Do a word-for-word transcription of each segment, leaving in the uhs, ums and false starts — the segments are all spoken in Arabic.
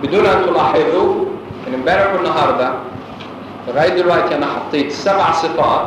بدون أن تلاحظوا إن امبارح والنهاردة لغاية دلوقتي أنا حطيت سبع صفات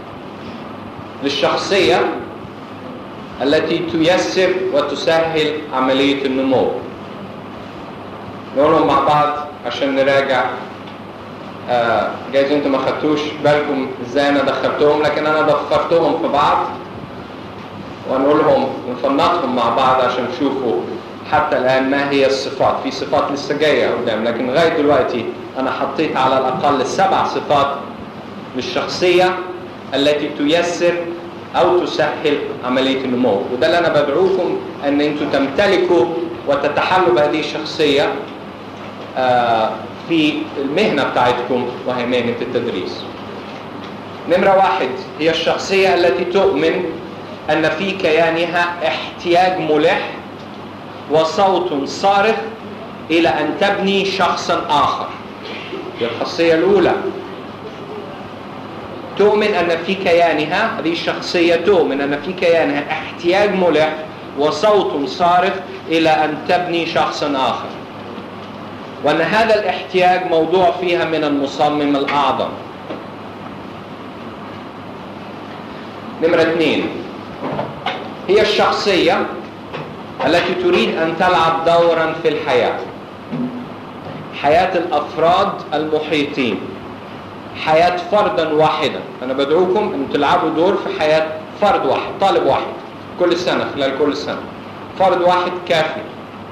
للشخصية التي تيسر وتسهل عملية النمو. نقولهم مع بعض عشان نراجع. آه جايز انتم ما خدتوش بالكم ازاي انا دخلتهم، لكن انا ضفرتهم في بعض ونقولهم ونفنطهم مع بعض عشان تشوفوا حتى الان ما هي الصفات. في صفات لسه جايه قدام، لكن لغايه دلوقتي انا حطيت على الاقل سبع صفات للشخصيه التي تيسر او تسهل عمليه النمو، وده اللي انا بدعوكم ان انتم تمتلكوا وتتحلوا بهذه الشخصيه آه في المهنة بتاعتكم وهي مهنة التدريس. نمرة واحد هي الشخصية التي تؤمن أن في كيانها احتياج ملح وصوت صارخ إلى أن تبني شخصا آخر. هي الخاصية الأولى. تؤمن أن في كيانها، هذه الشخصية تؤمن أن في كيانها احتياج ملح وصوت صارخ إلى أن تبني شخصا آخر، وأن هذا الاحتياج موضوع فيها من المصمم الأعظم. نمرة اثنين هي الشخصية التي تريد أن تلعب دورا في الحياة، حياة الأفراد المحيطين، حياة فردا واحدا. أنا بدعوكم أن تلعبوا دور في حياة فرد واحد، طالب واحد كل سنة، خلال كل سنة فرد واحد كافي.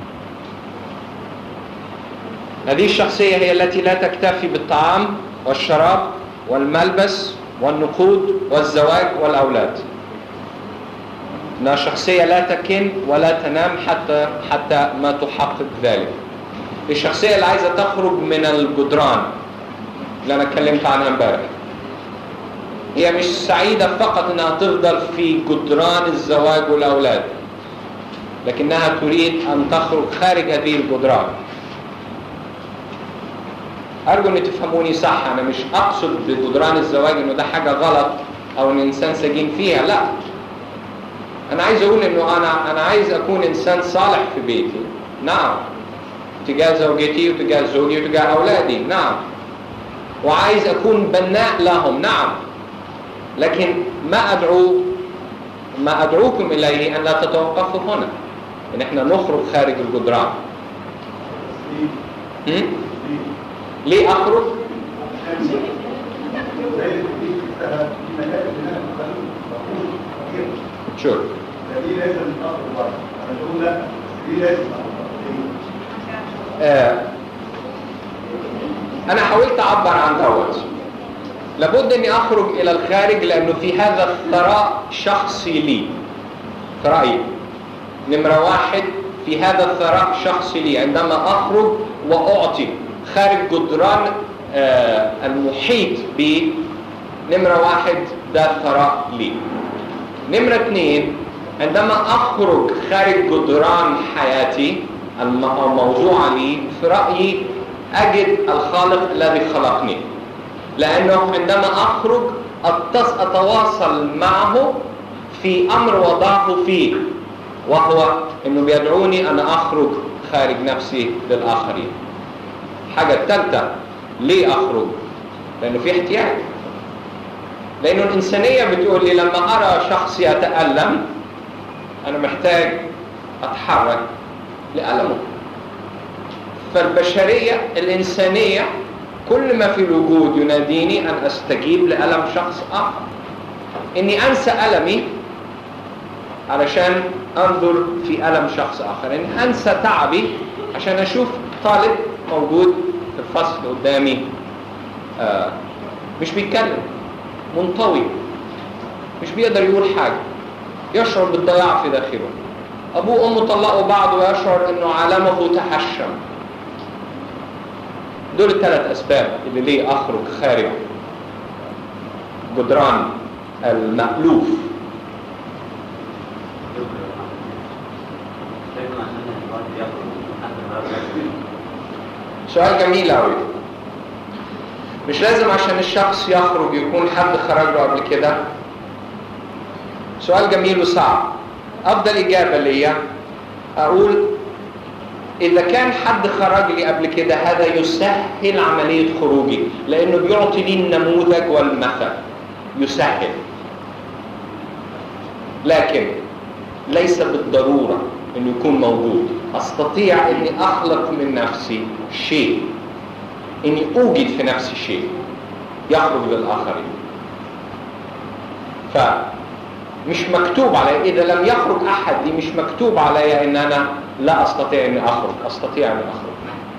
هذه الشخصية هي التي لا تكتفي بالطعام والشراب والملبس والنقود والزواج والأولاد. إنها شخصية لا تكن ولا تنام حتى حتى ما تحقق ذلك. الشخصية اللي عايزة تخرج من الجدران اللي أنا اتكلمت عنها امبارح. هي مش سعيدة فقط إنها تفضل في جدران الزواج والأولاد، لكنها تريد أن تخرج خارج هذه الجدران. أرجو أن تفهموني صح. أنا مش أقصد بجدران الزواج أنه ده حاجة غلط أو أن الإنسان سجين فيها، لا. أنا عايز أقول أنه أنا أنا عايز أكون إنسان صالح في بيتي، نعم، تجاه زوجتي وتجاه زوجي وتجاه أولادي، نعم، وعايز أكون بناء لهم، نعم. لكن ما أدعو ما أدعوكم إليه أن لا تتوقفوا هنا، أن إحنا نخرج خارج الجدران. هم؟ ليه أخرج؟ شو؟ آه. أنا حاولت أعبر عن دوت. لابد أني أخرج إلى الخارج لأنه في هذا الثراء شخصي لي. في رأيي نمرة واحد في هذا الثراء شخصي لي عندما أخرج وأعطي خارج جدران آه المحيط بي. نمرة واحد ده ثراء لي. نمرة اثنين عندما أخرج خارج جدران حياتي الموضوع لي، في رأيي أجد الخالق الذي خلقني، لأنه عندما أخرج أتواصل معه في أمر وضعه فيه، وهو أنه بيدعوني أن أخرج خارج نفسي للآخرين. حاجة الثالثة ليه أخرج؟ لأنه في احتياج، لأنه الإنسانية بتقول لي لما أرى شخص يتألم أنا محتاج أتحرك لألمه. فالبشرية الإنسانية كل ما في الوجود يناديني أن أستجيب لألم شخص آخر، إني أنسى ألمي علشان أنظر في ألم شخص آخر، إني أنسى تعبي عشان أشوف طالب موجود في الفصل قدامي آه مش بيتكلم، منطوي، مش بيقدر يقول حاجة، يشعر بالضياع في داخله. أبوه وأمه طلقوا بعض ويشعر إنه عالمه تحشم. دول الثلاث أسباب اللي ليه أخرج خارج جدران المألوف. سؤال جميل أوي. مش لازم عشان الشخص يخرج يكون حد خرج له قبل كده. سؤال جميل وصعب. أفضل إجابة ليا أقول إذا كان حد خرج لي قبل كده هذا يسهل عملية خروجي، لأنه بيعطي لي النموذج والمثل، يسهل. لكن ليس بالضرورة أنه يكون موجود. أستطيع أني أخلق من نفسي شيء، أني أوجد في نفسي شيء يخرج للآخرين. فمش مكتوب علي، إذا لم يخرج أحد دي مش مكتوب علي أن أنا لا أستطيع أن أخرج، أستطيع أن أخرج.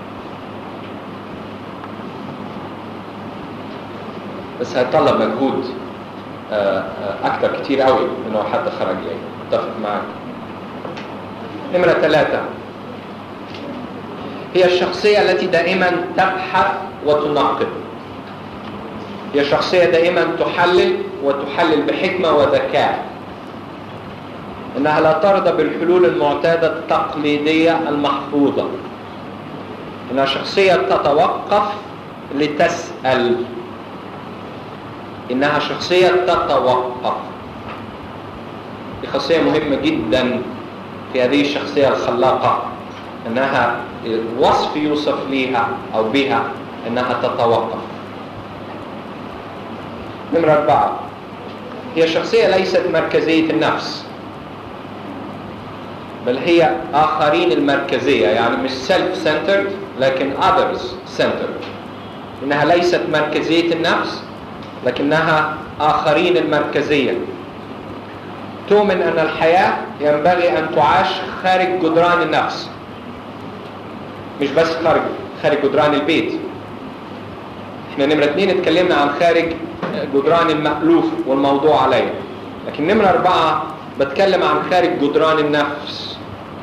بس هيطلب مجهود أكثر كتير قوي إنه حد خرج لي. أتفق معك. نمرة ثلاثة هي الشخصية التي دائما تبحث وتناقض. هي شخصية دائما تحلل وتحلل بحكمة وذكاء، إنها لا ترضى بالحلول المعتادة التقليدية المحفوظة. إنها شخصية تتوقف لتسأل. إنها شخصية تتوقف. دي خاصية مهمة جدا في هذه الشخصية الخلاقة، إنها وصف يوصف ليها أو بها إنها تتوقف. نمرة أربعة هي شخصية ليست مركزية النفس، بل هي آخرين المركزية، يعني مش self centered لكن others centered. إنها ليست مركزية النفس لكنها آخرين المركزية. تؤمن أن الحياة ينبغي أن تعاش خارج جدران النفس، مش بس خارج خارج جدران البيت. احنا نمرة اثنين اتكلمنا عن خارج جدران المألوف والموضوع عليه، لكن نمرة أربعة بتكلم عن خارج جدران النفس.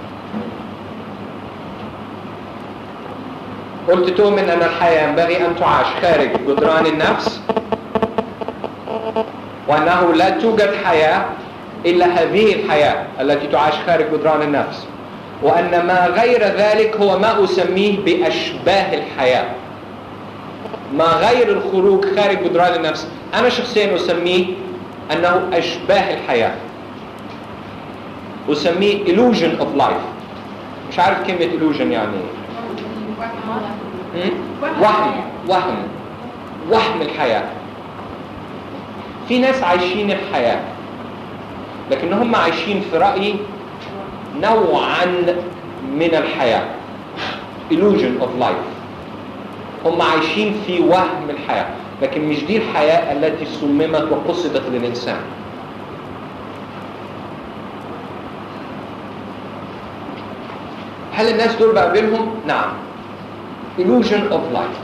قلت تؤمن أن الحياة ينبغي أن تعاش خارج جدران النفس، وأنه لا توجد حياة إلا هذه الحياة التي تعاش خارج جدران النفس، وأن ما غير ذلك هو ما أسميه بأشباه الحياة. ما غير الخروج خارج جدران النفس أنا شخصيا أسميه أنه أشباه الحياة، أسميه illusion of life. مش عارف كلمة illusion يعني ايه. وهم وهم وهم الحياة. في ناس عايشين الحياة لكنهم عايشين في رأيي نوعا من الحياة، illusion of life. هم عايشين في وهم الحياة، لكن مش دي الحياة التي صممت وقصدت للإنسان. هل الناس دول بقابلهم؟ نعم. illusion of life.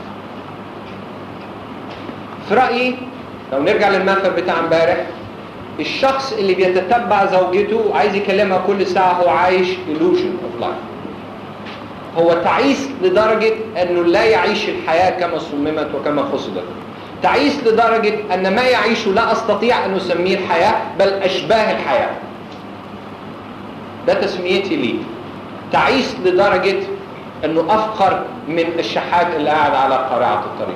في رأيي لو نرجع للمثل بتاع امبارح، الشخص اللي بيتتبع زوجته عايز يكلمها كل ساعة هو عايش illusion of life. هو تعيس لدرجة أنه لا يعيش الحياة كما صممت وكما قصدت. تعيس لدرجة أن ما يعيشه لا أستطيع أن أسميه الحياة بل أشباه الحياة. ده تسميتي ليه. تعيس لدرجة أنه أفقر من الشحات اللي قاعد على قارعة الطريق،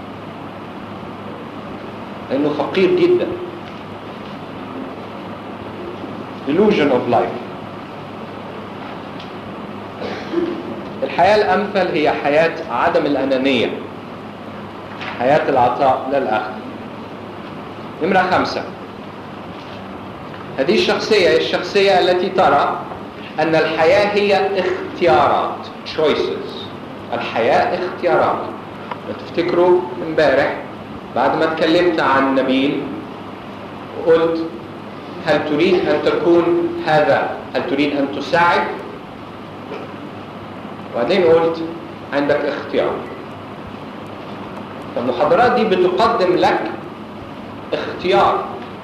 لأنه فقير جدا. illusion of life. الحياة الأمثل هي حياة عدم الأنانية، حياة العطاء للآخر. نمرة خمسة، هذه الشخصية هي الشخصية التي ترى أن الحياة هي اختيارات، choices. الحياة اختيارات. تفتكروا امبارح بعد ما اتكلمت عن نبيل قلت هل تريد أن تكون هذا؟ هل تريد أن تساعد؟ وبعدين قلت عندك اختيار. فالمحاضرات دي بتقدم لك اختيار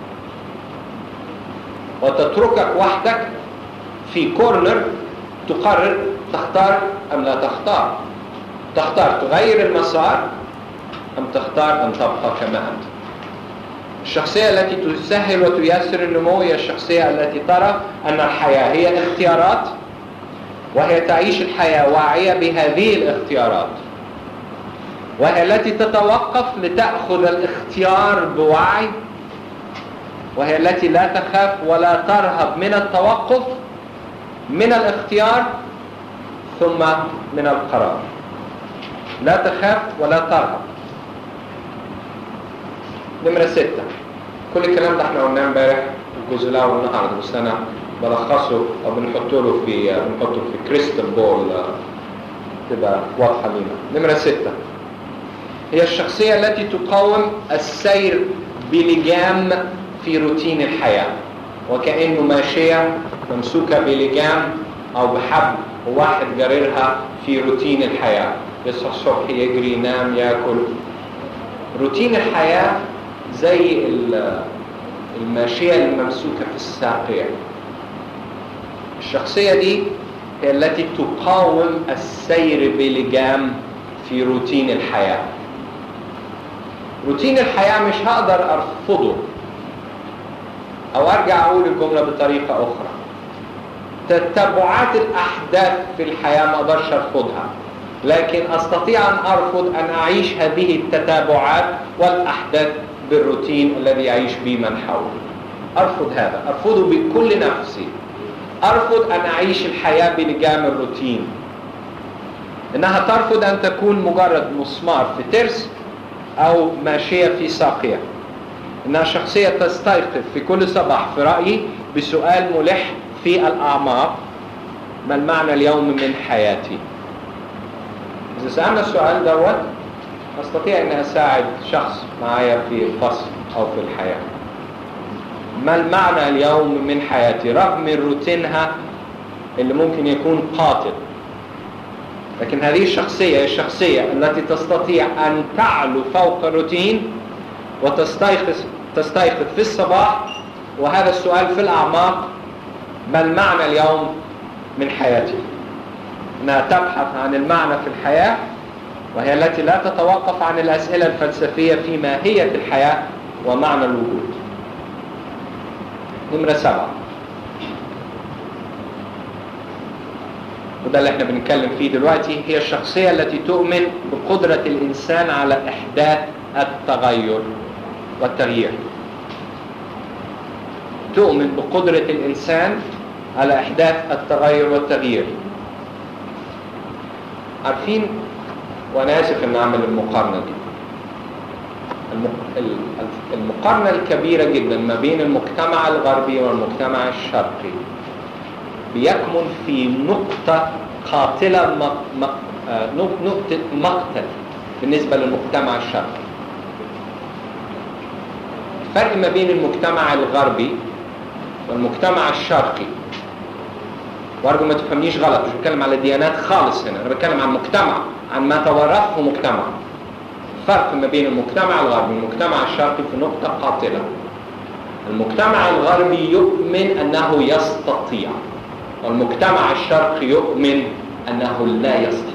وتتركك وحدك في كورنر تقرر تختار أم لا تختار. تختار تغير المسار أم تختار أن تبقى كما أنت. الشخصية التي تسهل وتيسر النمو هي الشخصية التي ترى أن الحياة هي اختيارات، وهي تعيش الحياة واعية بهذه الاختيارات، وهي التي تتوقف لتأخذ الاختيار بوعي، وهي التي لا تخاف ولا ترهب من التوقف من الاختيار ثم من القرار. لا تخاف ولا ترهب. نمرة ستة، كل الكلام ده احنا قلناه امبارح الجزء الاول النهارده، بس انا بلخصه او بنحطه له في بنحطه في كريستال بول تبقى واضحه لينا. نمرة ستة هي الشخصية التي تقاوم السير بلجام في روتين الحياة، وكأنه ماشية ممسوكة بلجام أو بحبل وواحد جريرها في روتين الحياة، يصحى الصبح يجري ينام يأكل. روتين الحياة زي الماشية الممسوكة في الساقية. الشخصية دي هي التي تقاوم السير بلجام في روتين الحياة. روتين الحياة مش هقدر أرفضه، أو أرجع أقول الجملة بطريقة أخرى، تتبعات الأحداث في الحياة ما أقدرش أرفضها، لكن أستطيع أن أرفض أن أعيش هذه التتابعات والأحداث بالروتين الذي يعيش به من حولي. أرفض هذا، أرفضه بكل نفسي. أرفض أن أعيش الحياة بلجام الروتين. إنها ترفض أن تكون مجرد مسمار في ترس أو ماشية في ساقية. إنها شخصية تستيقظ في كل صباح في رأيي بسؤال ملح في الأعماق: ما المعنى اليوم من حياتي؟ إذا سألنا السؤال دوت أستطيع أن أساعد شخص معايا في الفصل أو في الحياة. ما المعنى اليوم من حياتي؟ رغم من روتينها اللي ممكن يكون قاتل، لكن هذه الشخصية الشخصية التي تستطيع أن تعلو فوق الروتين وتستيقظ تستيقظ في الصباح وهذا السؤال في الأعماق: ما المعنى اليوم من حياتي؟ أنها تبحث عن المعنى في الحياة، وهي التي لا تتوقف عن الأسئلة الفلسفية في ماهية الحياة ومعنى الوجود. نمرة سبعة، وده اللي احنا بنتكلم فيه دلوقتي، هي الشخصية التي تؤمن بقدرة الإنسان على إحداث التغير والتغيير. تؤمن بقدرة الإنسان على إحداث التغير والتغيير. عارفين، وأنا آسف أن أعمل المقارنة دي، المقارنة الكبيرة جدا ما بين المجتمع الغربي والمجتمع الشرقي بيكمن في نقطة قاتلة م... م... نقطة مقتل بالنسبة للمجتمع الشرقي. الفرق ما بين المجتمع الغربي والمجتمع الشرقي، وارجو ما تفهمنيش غلط، مش بتكلم على ديانات خالص هنا، انا بتكلم عن مجتمع، عن ما تورثه مجتمع. الفرق ما بين المجتمع الغربي والمجتمع الشرقي في نقطة قاتلة. المجتمع الغربي يؤمن أنه يستطيع، والمجتمع الشرقي يؤمن أنه لا يستطيع.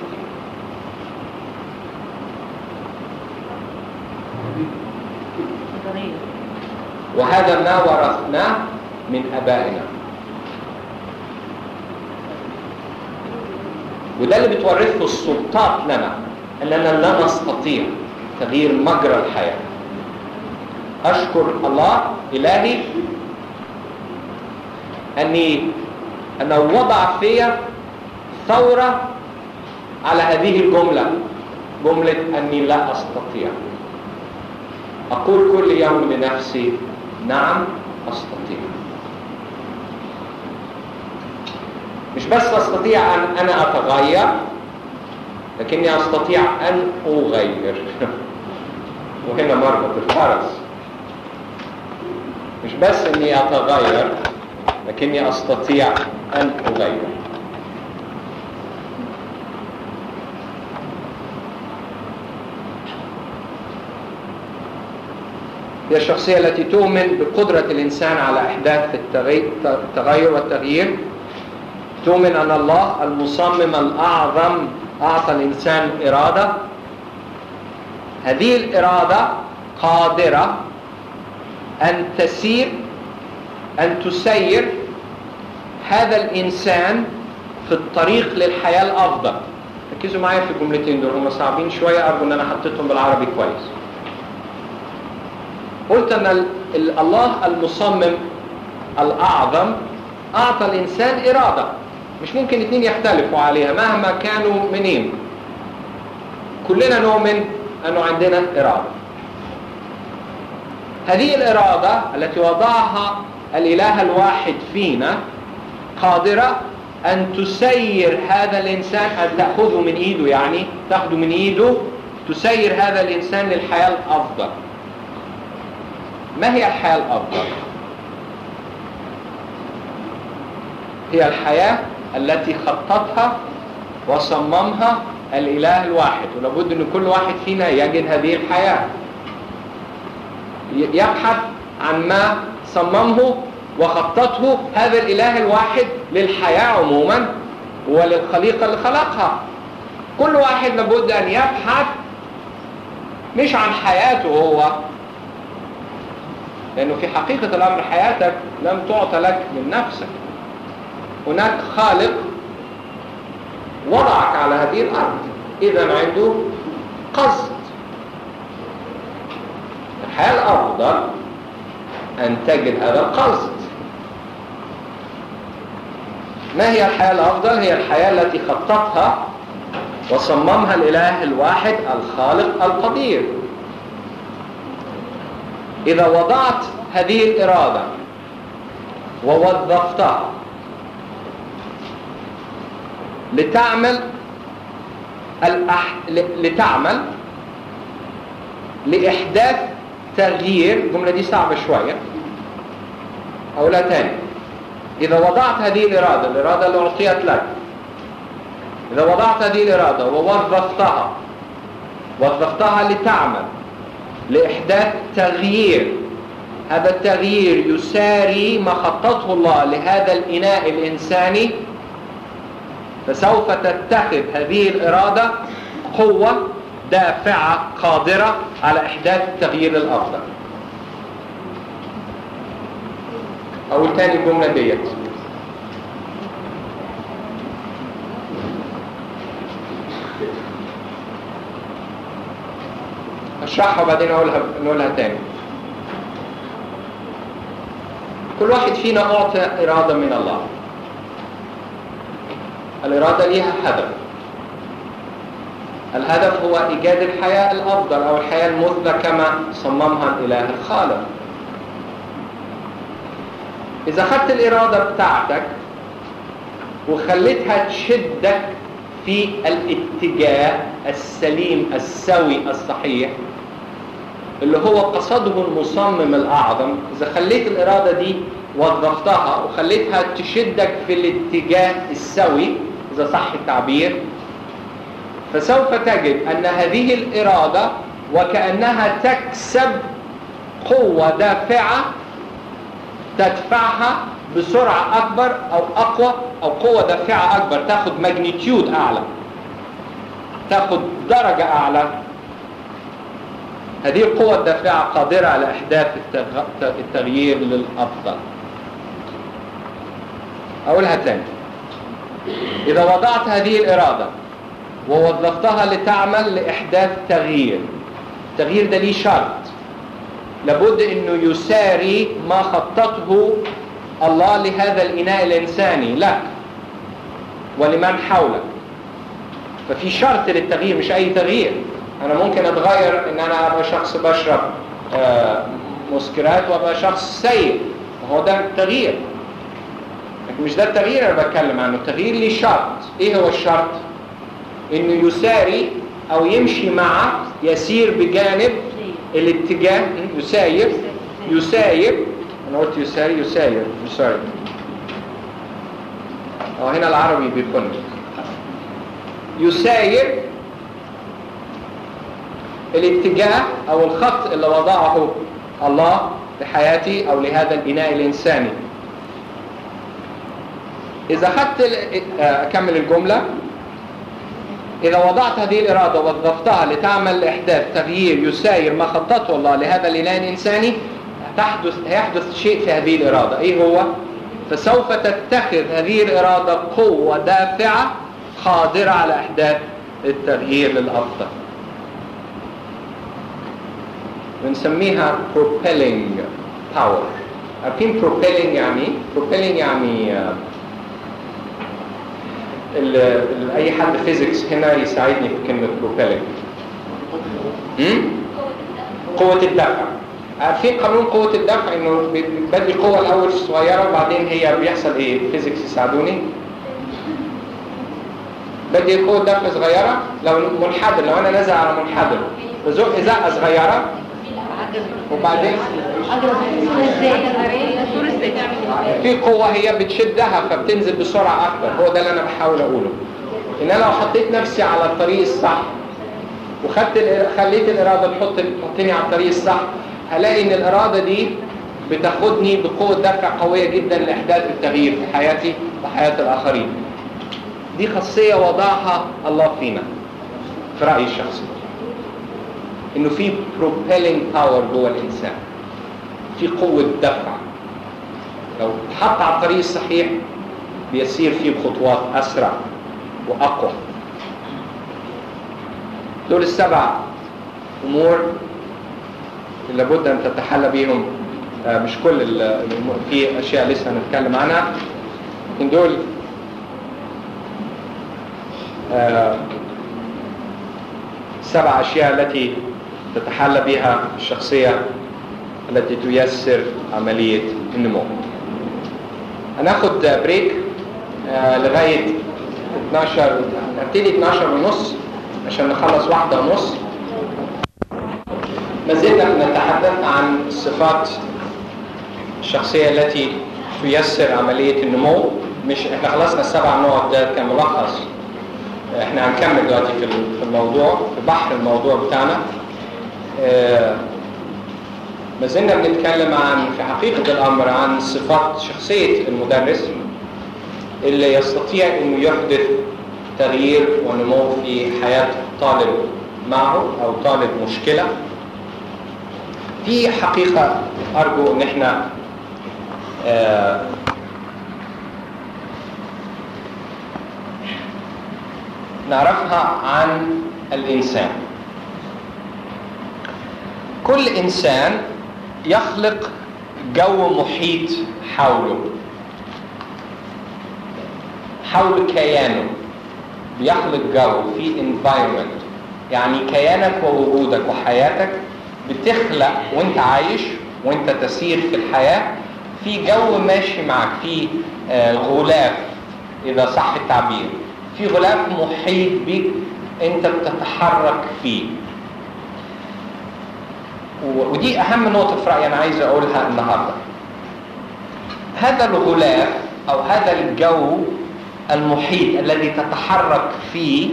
وهذا ما ورثناه من أبائنا، وده اللي بتورثه السلطات لنا، أننا لا نستطيع تغيير مجرى الحياة. أشكر الله إلهي أني أنه وضع فيا ثورة على هذه الجملة، جملة أني لا أستطيع. أقول كل يوم لنفسي: نعم أستطيع. مش بس أستطيع أن أنا أتغير، لكني أستطيع أن أغير. وهنا مربط الفرس، مش بس أني أتغير، لكني أستطيع أن أغير. هي الشخصية التي تؤمن بقدرة الإنسان على إحداث التغير والتغيير. تؤمن أن الله المصمم الأعظم أعطى الإنسان إرادة. هذه الإرادة قادرة أن تسير أن تسير هذا الإنسان في الطريق للحياة الأفضل. ركزوا معايا في الجملتين دول، هم صعبين شوية، أرجو أن أنا حطيتهم بالعربي كويس. قلت أن الله المصمم الأعظم أعطى الإنسان إرادة. مش ممكن اتنين يختلفوا عليها مهما كانوا منين. كلنا نؤمن أنه عندنا إرادة. هذه الإرادة التي وضعها الإله الواحد فينا قادرة أن تسير هذا الإنسان، أن تأخذه من إيده، يعني تأخذه من إيده تسير هذا الإنسان للحياة الأفضل. ما هي الحياة الأفضل؟ هي الحياة التي خططها وصممها الإله الواحد، ولابد أن كل واحد فينا يجد هذه الحياة، يبحث عن ما صممه وخططه هذا الإله الواحد للحياة عموما وللخليقة اللي خلقها. كل واحد لابد أن يبحث مش عن حياته هو، لأنه في حقيقة الأمر حياتك لم تعطى لك من نفسك. هناك خالق وضعك على هذه الأرض، إذن عنده قصد. الحياة الأفضل أن تجد هذا القصد. ما هي الحياة الأفضل؟ هي الحياة التي خططها وصممها الإله الواحد الخالق القدير. إذا وضعت هذه الإرادة ووظفتها لتعمل الأح... لتعمل لإحداث تغيير، الجملة دي صعبة شوية أقولها تاني. إذا وضعت هذه الإرادة، الإرادة اللي أعطيت لك، إذا وضعت هذه الإرادة ووظفتها وظفتها لتعمل لإحداث تغيير، هذا التغيير يساري ما خططه الله لهذا الإناء الإنساني، فسوف تتخذ هذه الإرادة قوة دافعة قادرة على إحداث التغيير الأفضل. أول تاني الجملة ديت، أشرحها وبعدين أقولها نقولها تاني. كل واحد فينا أعطى إرادة من الله. الإرادة ليها هدف. الهدف هو إيجاد الحياة الأفضل أو الحياة المثلى كما صممها الإله الخالق. إذا أخذت الإرادة بتاعتك وخليتها تشدك في الاتجاه السليم السوي الصحيح اللي هو قصده المصمم الأعظم، إذا خليت الإرادة دي وظفتها وخليتها تشدك في الاتجاه السوي إذا صح التعبير، فسوف تجد أن هذه الإرادة وكأنها تكسب قوة دافعة تدفعها بسرعة أكبر أو أقوى، أو قوة دافعة أكبر تأخذ ماجنتيود أعلى، تأخذ درجة أعلى. هذه القوة الدافعة قادرة على إحداث التغيير للأفضل. أقولها تاني، إذا وضعت هذه الإرادة ووظفتها لتعمل لإحداث تغيير، التغيير ده ليه شرط، لابد أنه يساري ما خططه الله لهذا الإناء الإنساني لك ولمن حولك. ففي شرط للتغيير، مش أي تغيير. أنا ممكن أتغير إن أنا أبقى شخص بشرب آه مسكرات وأبقى شخص سيء، وهو ده التغيير، لكن مش ده التغيير أنا بتكلم عنه. التغيير ليه شرط. إيه هو الشرط؟ إنه يساري أو يمشي مع، يسير بجانب الاتجاه، يساير يساير أنا قلت يساري يساير يساري أو هنا العربي بيكون يساير الاتجاه أو الخط اللي وضعه الله لحياتي أو لهذا الإناء الإنساني. إذا أخذت أكمل الجملة، إذا وضعت هذه الإرادة ووظفتها لتعمل لإحداث تغيير يساير ما خططه الله لهذا الإناء الإنساني، تحدث هيحدث شيء في هذه الإرادة. إيه هو؟ فسوف تتخذ هذه الإرادة قوة دافعة قادرة على إحداث التغيير للأفضل. بنسميها propelling power. عارفين propelling يعني؟ propelling يعني اي حد فيزيكس هنا يساعدني في كلمه بروبيلنج. قوه الدفع. عارفين قانون قوه الدفع انه بدي القوه الاول صغيره وبعدين هي بيحصل ايه؟ فيزيكس يساعدوني. بدي قوه دفع صغيره لو منحدر، لو انا نازل على منحدر بزق ازاقه صغيره وبعدين في قوه هي بتشدها فبتنزل بسرعه اكبر. هو ده اللي انا بحاول اقوله، ان انا لو حطيت نفسي على الطريق الصح وخدت خليت الاراده تحط تحطني على الطريق الصح، هلاقي ان الاراده دي بتاخدني بقوه دفع قويه جدا لاحداث التغيير في حياتي وحياه الاخرين. دي خاصيه وضعها الله فينا في رايي الشخصي، انه في propelling power جوه الانسان، في قوه دفع لو اتحط على الطريق الصحيح بيسير فيه بخطوات اسرع واقوى. دول السبع امور اللي لابد ان تتحلى بيهم. مش كل في اشياء لسه هنتكلم عنها، لكن دول سبع اشياء التي تتحلى بها الشخصيه التي تيسر عمليه النمو. هناخد بريك لغايه اثناشر، نبتدي اثناشر ونص عشان نخلص واحدة ونص. ما زلنا نتحدث عن الصفات الشخصية التي تيسر عملية النمو. مش احنا خلصنا السبع نقط، ده كان ملخص. احنا هنكمل دلوقتي في الموضوع، في بحر الموضوع بتاعنا. اه ما زلنا بنتكلم عن في حقيقة الأمر عن صفات شخصية المدرس اللي يستطيع انه يحدث تغيير ونمو في حياة طالب معه أو طالب مشكلة. في حقيقة أرجو أن احنا آه نعرفها عن الإنسان. كل إنسان يخلق جو محيط حوله، حول كيانه، بيخلق جو في environment، يعني كيانك ووجودك وحياتك بتخلق وانت عايش وانت تسير في الحياة في جو ماشي معك، في آه غلاف إذا صح التعبير، في غلاف محيط بك انت بتتحرك فيه. ودي أهم نقطة في رأيي أنا عايز أقولها النهاردة. هذا الغلاف أو هذا الجو المحيط الذي تتحرك فيه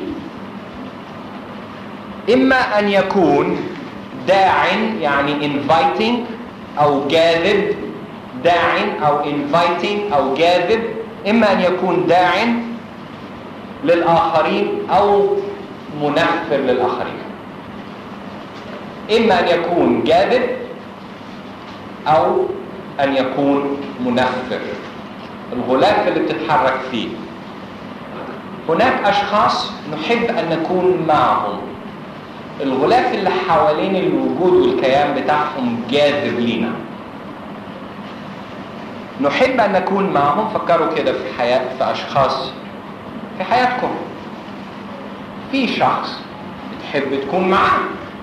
إما أن يكون داع يعني inviting أو جاذب، داع أو inviting أو جاذب، إما أن يكون داع للآخرين أو منفر للآخرين. إما أن يكون جاذب أو أن يكون منفر. الغلاف اللي بتتحرك فيه. هناك أشخاص نحب أن نكون معهم، الغلاف اللي حوالين الوجود والكيان بتاعهم جاذب لينا، نحب أن نكون معهم. فكروا كده في حياة في أشخاص في حياتكم، في شخص بتحب تكون معاه،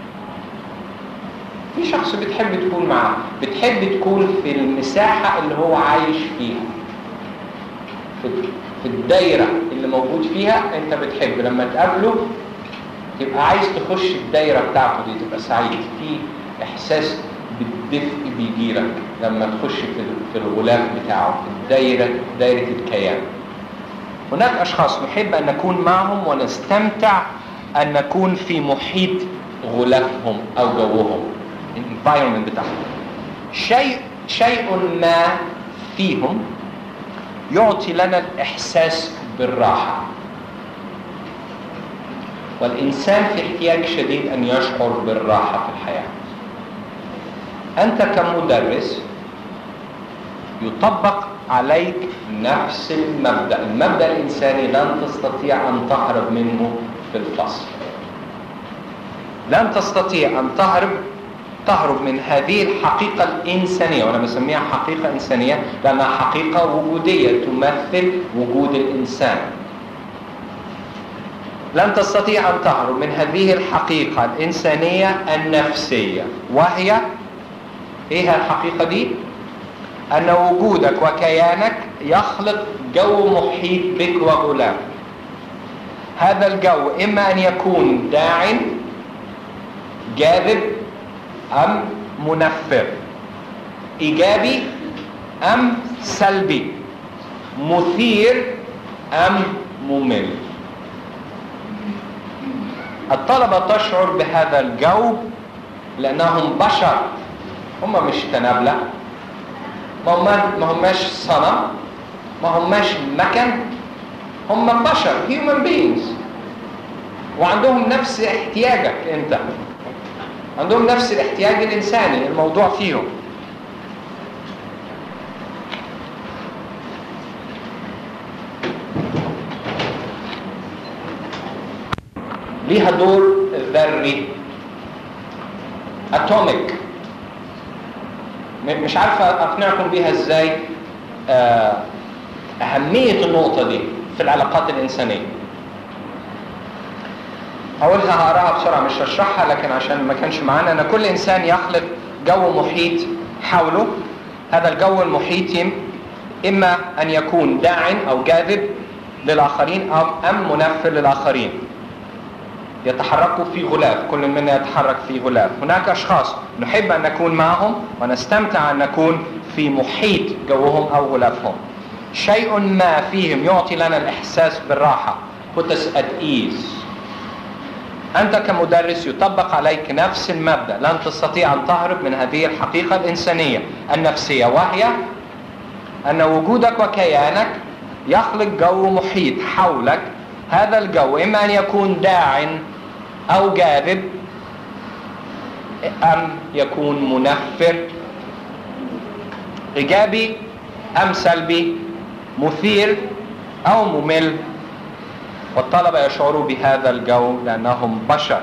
في شخص بتحب تكون معاه، بتحب تكون في المساحة اللي هو عايش فيها، في الدايرة اللي موجود فيها. انت بتحب لما تقابله تبقى عايز تخش الدايرة بتاعته دي، تبقى سعيد، في احساس بالدفء بيجيلك لما تخش في الغلاف بتاعه، في الدايرة، دايرة الكيان. هناك اشخاص نحب ان نكون معهم ونستمتع ان نكون في محيط غلافهم او جوهم، الانفايرمنت بتاعهم. شيء شيء ما فيهم يعطي لنا الإحساس بالراحة، والإنسان في احتياج شديد أن يشعر بالراحة في الحياة. أنت كمدرس يطبق عليك نفس المبدأ، المبدأ الإنساني لن تستطيع أن تهرب منه في الفصل، لن تستطيع أن تهرب تهرب من هذه الحقيقة الإنسانية. وأنا بسميها حقيقة إنسانية لأنها حقيقة وجودية تمثل وجود الإنسان. لن تستطيع أن تهرب من هذه الحقيقة الإنسانية النفسية، وهي إيه الحقيقة دي؟ أن وجودك وكيانك يخلق جو محيط بك وغلاف. هذا الجو إما أن يكون داع جاذب أم منفر، إيجابي أم سلبي، مثير أم ممل. الطلبة تشعر بهذا الجو لأنهم بشر، هم مش تنابلة، ما هماش صنم، ما هماش مكن، هم بشر human beings، وعندهم نفس احتياجك انت، عندهم نفس الاحتياج الإنساني الموضوع فيهم. ليها دور ذري اتوميك، مش عارفه اقنعكم بيها ازاي اهميه النقطه دي في العلاقات الانسانيه. هقولها هقراها بسرعه مش هشرحها، لكن عشان ما كانش معانا، ان كل انسان يخلق جو محيط حوله. هذا الجو المحيط اما ان يكون داع او جاذب للاخرين او ام منفر للاخرين، يتحركوا في غلاف، كل منا يتحرك في غلاف. هناك أشخاص نحب أن نكون معهم ونستمتع أن نكون في محيط جوهم أو غلافهم. شيء ما فيهم يعطي لنا الإحساس بالراحة، put us at ease. أنت كمدرس يطبق عليك نفس المبدأ، لن تستطيع أن تهرب من هذه الحقيقة الإنسانية النفسية، وهي أن وجودك وكيانك يخلق جو محيط حولك. هذا الجو إما أن يكون داع أو جاذب أم يكون منفر، إيجابي أم سلبي، مثير أو ممل. والطلبة يشعروا بهذا الجو لأنهم بشر.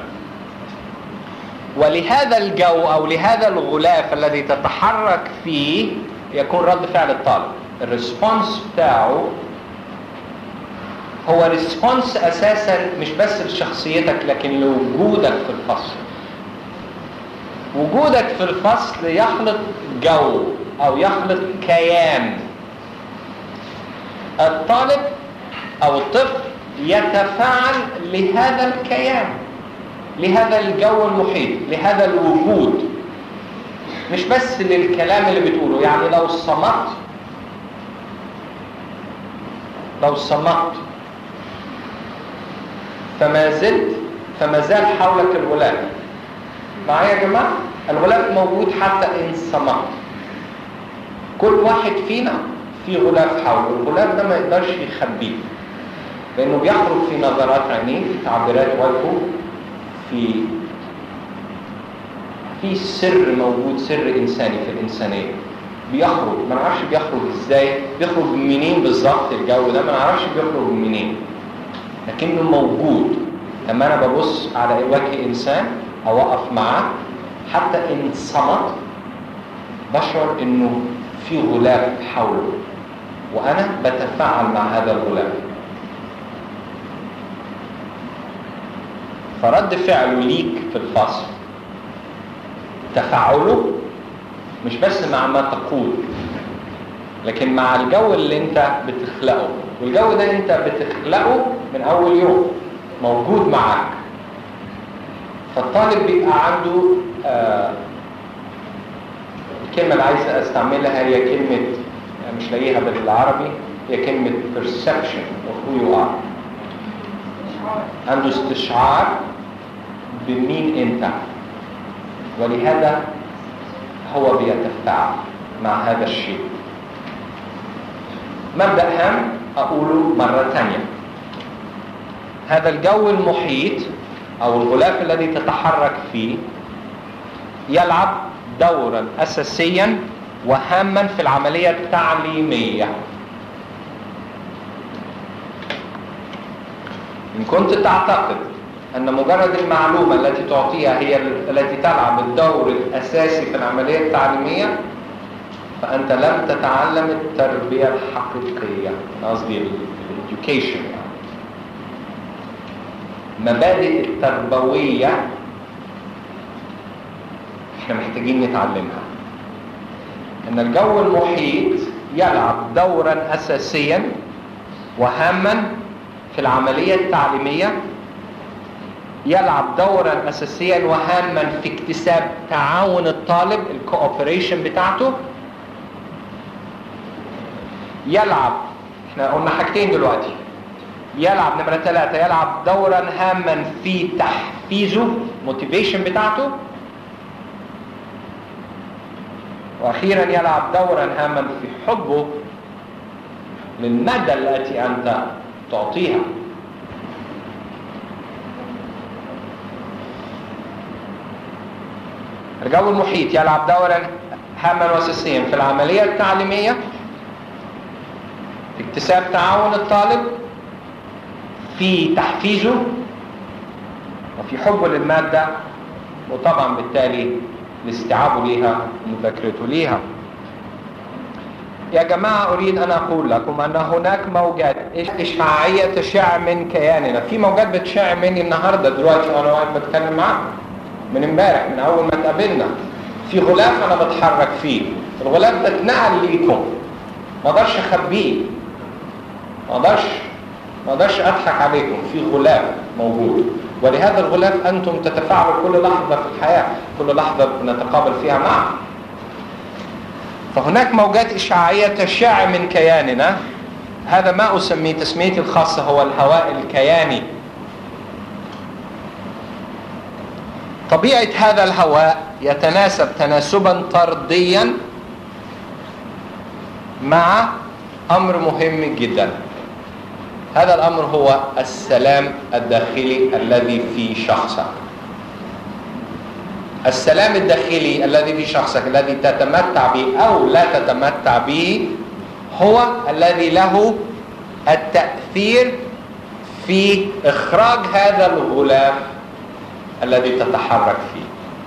ولهذا الجو أو لهذا الغلاف الذي تتحرك فيه يكون رد فعل الطالب، الريسبونس بتاعه هو ريسبونس أساسا مش بس لشخصيتك لكن لوجودك في الفصل. وجودك في الفصل يخلق جو أو يخلق كيان. الطالب أو الطفل يتفاعل لهذا الكيان، لهذا الجو المحيط، لهذا الوجود، مش بس للكلام اللي بتقوله. يعني لو صمت لو صمت فما زلت فما زال حولك الغلاف. معايا يا جماعة؟ الغلاف موجود حتى إن صمت. كل واحد فينا في غلاف حوله، الغلاف ده ما يقدرش يخبيه، لأنه بيخرج في نظرات عينيه، في تعبيرات وجهه، في في سر موجود، سر إنساني في الإنسانية بيخرج. ما نعرفش بيخرج إزاي، بيخرج منين بالظبط الجو ده، ما نعرفش بيخرج منين، لكنه موجود. لما أنا ببص على وجه إنسان أو أقف معاه حتى إن صمت بشعر إنه في غلاف حوله، وأنا بتفاعل مع هذا الغلاف. فرد فعله ليك في الفصل، تفاعله مش بس مع ما تقول لكن مع الجو اللي انت بتخلقه. والجو ده انت بتخلقه من اول يوم، موجود معك. فالطالب بيبقى عنده آه الكلمة اللي عايز استعملها هي كلمة يعني مش لاقيها بالعربي، هي كلمة perception of who you are. عنده استشعار بمين انت، ولهذا هو بيتفاعل مع هذا الشيء. مبدأ هام أقوله مرة ثانية. هذا الجو المحيط أو الغلاف الذي تتحرك فيه يلعب دورا أساسيا وهاما في العملية التعليمية. إن كنت تعتقد أن مجرد المعلومة التي تعطيها هي التي تلعب الدور الأساسي في العملية التعليمية، فأنت لم تتعلم التربية الحقيقية، قصدي education. مبادئ التربوية احنا محتاجين نتعلمها. ان الجو المحيط يلعب دورا اساسيا وهاما في العملية التعليمية، يلعب دورا اساسيا وهاما في اكتساب تعاون الطالب، الكوبريشن بتاعته. يلعب، احنا قلنا حاجتين دلوقتي، يلعب نمرة ثلاثة، يلعب دورا هاما في تحفيزه، موتيفيشن بتاعته. واخيرا يلعب دورا هاما في حبه للمادة التي انت تعطيها. الجو المحيط يلعب دورا هاما واساسيا في العملية التعليمية، في اكتساب تعاون الطالب، في تحفيزه، وفي حبه للمادة، وطبعا بالتالي لاستيعابه ليها ومذاكرته ليها. يا جماعة أريد أن أقول لكم أن هناك موجات إشعاعية تشع من كياننا. في موجات بتشع مني النهاردة دلوقتي وأنا واقف بتكلم معاكم، من امبارح، من أول ما اتقابلنا. في غلاف أنا بتحرك فيه، الغلاف ده اتنقل ليكم، ما اقدرش أخبيه، ما اقدرش ما اقدرش أضحك عليكم. في غلاف موجود، ولهذا الغلاف أنتم تتفاعلوا كل لحظة في الحياة، كل لحظة نتقابل فيها معا. فهناك موجات إشعاعية تشع من كياننا. هذا ما أسميه تسميتي الخاصة هو الهواء الكياني. طبيعة هذا الهواء يتناسب تناسبا طرديا مع أمر مهم جدا. هذا الأمر هو السلام الداخلي الذي في شخصك. السلام الداخلي الذي في شخصك، الذي تتمتع به أو لا تتمتع به، هو الذي له التأثير في إخراج هذا الغلاف الذي تتحرك فيه.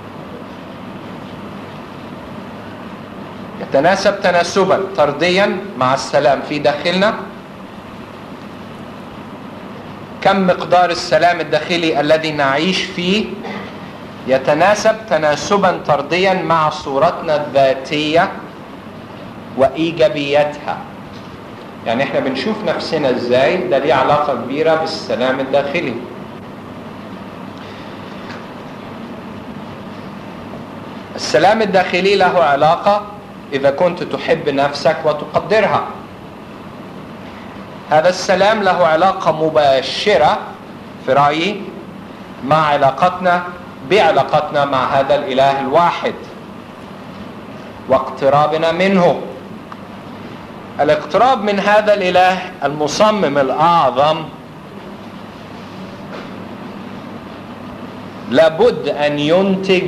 يتناسب تناسبا طرديا مع السلام في داخلنا. كم مقدار السلام الداخلي الذي نعيش فيه يتناسب تناسبا طرديا مع صورتنا الذاتية وإيجابيتها. يعني احنا بنشوف نفسنا ازاي، ده ليه علاقة كبيرة بالسلام الداخلي. السلام الداخلي له علاقة إذا كنت تحب نفسك وتقدرها. هذا السلام له علاقة مباشرة في رأيي مع علاقتنا بعلاقتنا مع هذا الإله الواحد واقترابنا منه. الاقتراب من هذا الإله المصمم الأعظم لابد أن ينتج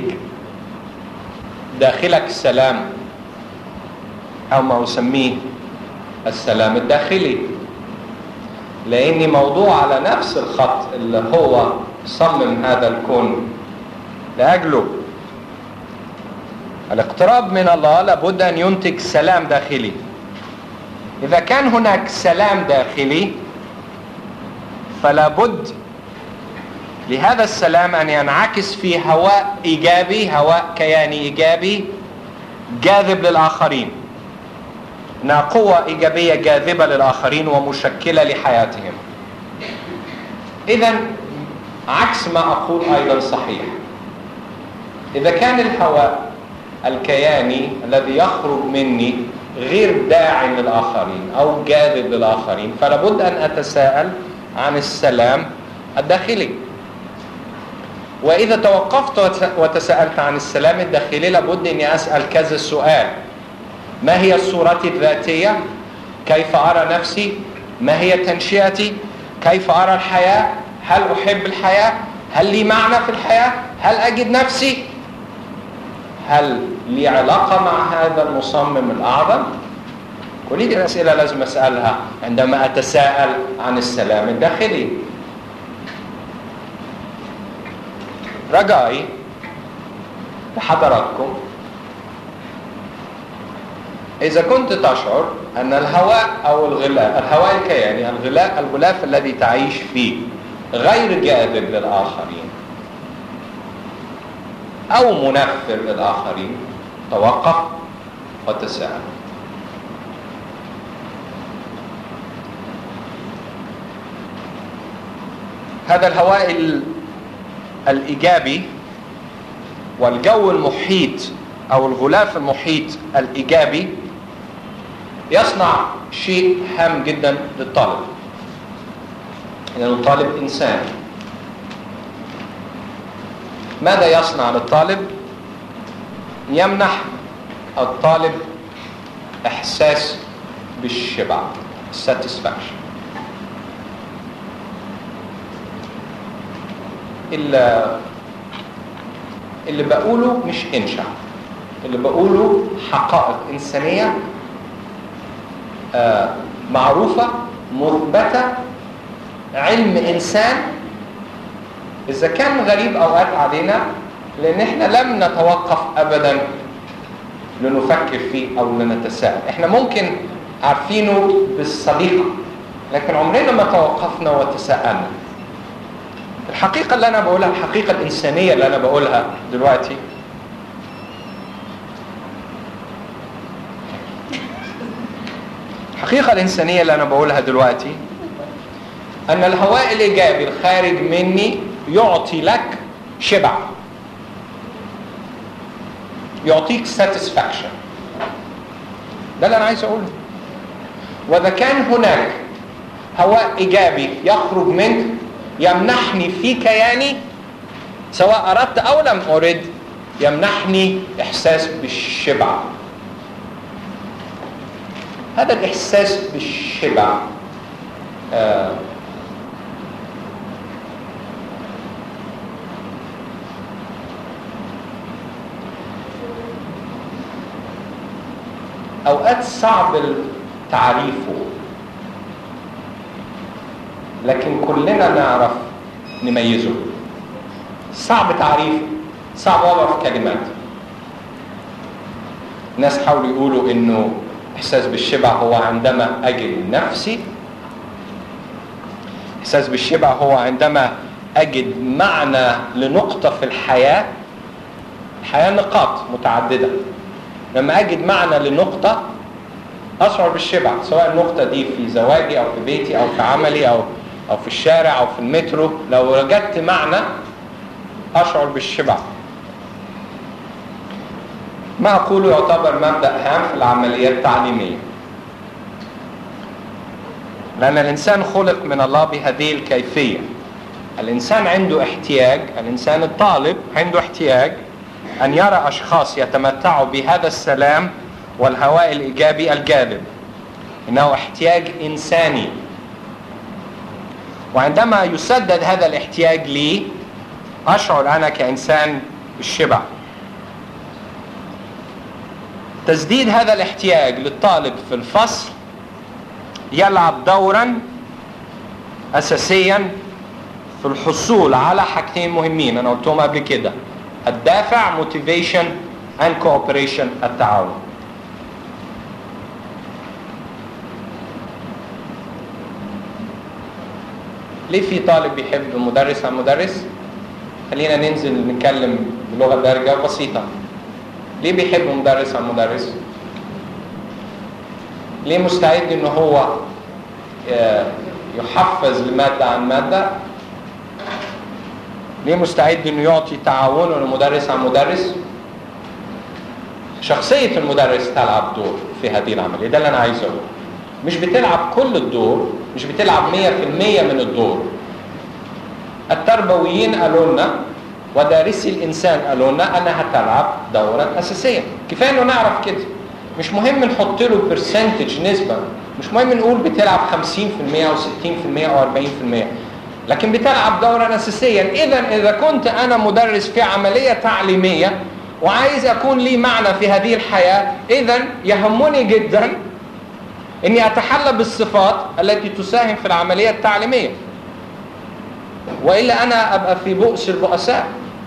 داخلك السلام، أو ما أسميه السلام الداخلي، لأني موضوع على نفس الخط اللي هو صمم هذا الكون لأجله. الاقتراب من الله لابد أن ينتج سلام داخلي. إذا كان هناك سلام داخلي فلا بد لهذا السلام أن ينعكس في هواء إيجابي، هواء كياني إيجابي جاذب للآخرين. إنها قوة إيجابية جاذبة للآخرين ومشكلة لحياتهم. إذن عكس ما أقول أيضا صحيح. إذا كان الهواء الكياني الذي يخرج مني غير داع للآخرين أو جاذب للآخرين، فلا بد أن أتساءل عن السلام الداخلي. وإذا توقفت وتساءلت عن السلام الداخلي لابد أني أسأل كذا سؤال: ما هي صورتي الذاتية؟ كيف أرى نفسي؟ ما هي تنشئتي؟ كيف أرى الحياة؟ هل أحب الحياة؟ هل لي معنى في الحياة؟ هل أجد نفسي؟ هل لي علاقة مع هذا المصمم الأعظم؟ كل هذه الأسئلة لازم أسألها عندما أتساءل عن السلام الداخلي. رجائي لحضراتكم، إذا كنت تشعر أن الهواء أو الغلاف، الهواء الكياني، الغلاف, الغلاف الذي تعيش فيه غير جاذب للآخرين أو منفر للآخرين، توقف وتساءل. هذا الهواء الإيجابي والجو المحيط أو الغلاف المحيط الإيجابي يصنع شيء هام جدا للطالب، لأنه يعني الطالب إنسان. ماذا يصنع للطالب؟ يمنح الطالب إحساس بالشبع، satisfaction. اللي, اللي بقوله مش إنشاء، اللي بقوله حقائق إنسانية آه معروفة مثبتة، علم إنسان. إذا كان غريب أوقات علينا لأن إحنا لم نتوقف أبدا لنفكر فيه أو لنتساءل. إحنا ممكن عارفينه بالصديقة لكن عمرنا ما توقفنا وتساءلنا. الحقيقة اللي أنا بقولها، الحقيقة الإنسانية اللي أنا بقولها دلوقتي، الحقيقة الإنسانية اللي أنا بقولها دلوقتي أن الهواء الإيجابي الخارج مني يعطي لك شبع، يعطيك satisfaction. ده اللي أنا عايز أقوله. وإذا كان هناك هواء إيجابي يخرج منك يمنحني في كياني، سواء أردت أو لم أرد، يمنحني إحساس بالشبع. هذا الإحساس بالشبع آه أوقات صعب تعريفه، لكن كلنا نعرف نميزه. صعب تعريفه، صعب وضعه في كلمات. الناس حاولوا يقولوا إنه إحساس بالشبع هو عندما أجد نفسي، إحساس بالشبع هو عندما أجد معنى لنقطة في الحياة. الحياة نقاط متعددة، لما أجد معنى لنقطة أشعر بالشبع، سواء النقطة دي في زواجي أو في بيتي أو في عملي أو أو في الشارع أو في المترو. لو وجدت معنى أشعر بالشبع. ما أقوله يعتبر مبدأ هام في العمليات التعليمية، لأن الإنسان خلق من الله بهذه الكيفية. الإنسان عنده احتياج، الإنسان الطالب عنده احتياج أن يرى أشخاص يتمتعوا بهذا السلام والهواء الإيجابي الجاذب. إنه احتياج إنساني، وعندما يسدد هذا الاحتياج لي أشعر أنا كإنسان بالشبع. تسديد هذا الاحتياج للطالب في الفصل يلعب دورا أساسيا في الحصول على حاجتين مهمين أنا قلتهم قبل كده: الدافع motivation and cooperation التعاون. ليه في طالب بيحب مدرس عن مدرس؟ خلينا ننزل نتكلم بلغة دارجة بسيطة. ليه بيحب مدرس عن مدرس؟ ليه مستعد إنه هو يحفز المادة عن مادة؟ ليه مستعد إنه يعطي تعاونه لمدرس عن مدرس؟ شخصية المدرس تلعب دور في هذه العملية. ده اللي أنا عايز أقوله. مش بتلعب كل الدور، مش بتلعب مية في المية من الدور. التربويين قالوا لنا ودارسي الإنسان قالوا لنا أنها تلعب دورا أساسيا. كفاية إنه نعرف كده. مش مهم نحط له برسنتج نسبة، مش مهم نقول بتلعب خمسين في المية أو ستين في المية أو أربعين في المية، لكن بتلعب دورا أساسيا. إذا إذا كنت أنا مدرس في عملية تعليمية وعايز أكون لي معنى في هذه الحياة، إذا يهمني جدا إني أتحلى بالصفات التي تساهم في العملية التعليمية، وإلا أنا أبقى في بؤس البؤساء.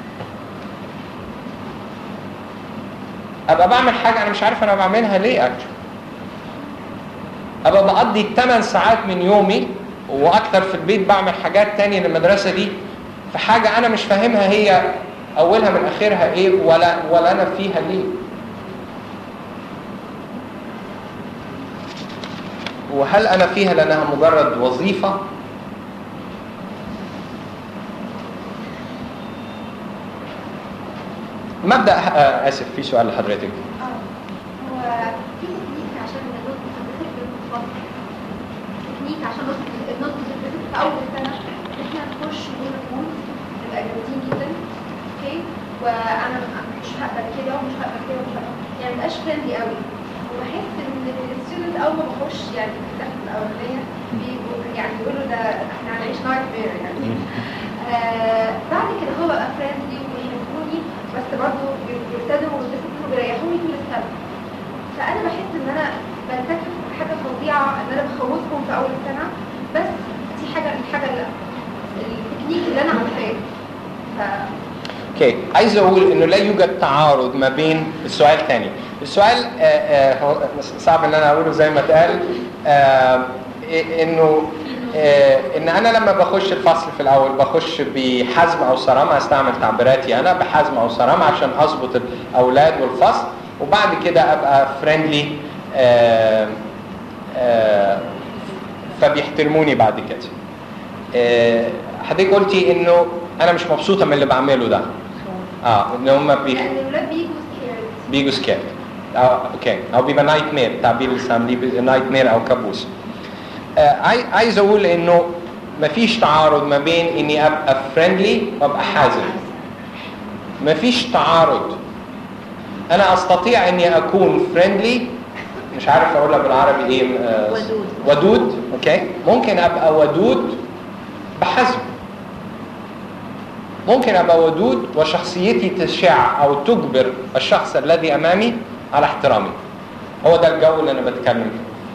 أبقى بعمل حاجة أنا مش عارف أنا بعملها ليه أكتر. أبقى بقضي ثمان ساعات من يومي واكتر في البيت بعمل حاجات تانية للمدرسه دي، في حاجه انا مش فاهمها هي اولها من اخرها ايه، ولا ولا انا فيها ليه. وهل انا فيها لانها مجرد وظيفه؟ مبدا آه اسف في سؤال لحضرتك. اه هو في تكنيك عشان النوت تتدخل في الفصل، تكنيك عشان النوت تتدخل في اول سنه احنا نخش جوه الروم نبقى جامدين جدا، اوكي، وانا مش هقبل كده ومش هقبل كده ومش هقبل، يعني مبقاش فريندلي قوي. وبحس ان الستودنت اول ما بخش يعني في الدخله الاولانيه بيبقوا يعني بيقولوا ده احنا هنعيش نايت مير يعني. آه بعد كده هو بقى فريندلي وبيحبوني، بس برضه بيبتدوا ويبتدوا بيريحوني طول السنه. فانا بحس ان انا بنتكف حاجه فظيعه ان انا بخوفهم في اول السنه، بس دي حاجه الحاجه اللي التكنيك اللي انا عملتها. ف اوكي، عايز اقول انه لا يوجد تعارض ما بين السؤال الثاني. السؤال آه آه هو صعب ان انا اقوله زي ما اتقال، آه انه آه ان انا لما بخش الفصل في الاول بخش بحزم او صرامه، استعمل تعبيراتي انا بحزم او صرامه عشان اظبط الاولاد والفصل، وبعد كده ابقى فريندلي آه آه فبيحترموني بعد كده. آه حضرتك قلتي انه انا مش مبسوطه من اللي بعمله ده. اه ان هم بي... يعني الولاد بيجوا سكيرد بيجوا سكيرد أو اوكي، او بيبقى نايت مير، تعبير السامري نايت مير او كابوس. آه عايز اقول انه مفيش تعارض ما بين اني ابقى فريندلي وابقى حازم. مفيش تعارض. انا استطيع اني اكون فريندلي، مش عارف اقولها بالعربي ايه، آه ودود ودود اوكي، ممكن ابقى ودود بحزم. ممكن ابقى ودود وشخصيتي تشع او تجبر الشخص الذي امامي على احترامي. هو ده الجو اللي انا بتكلم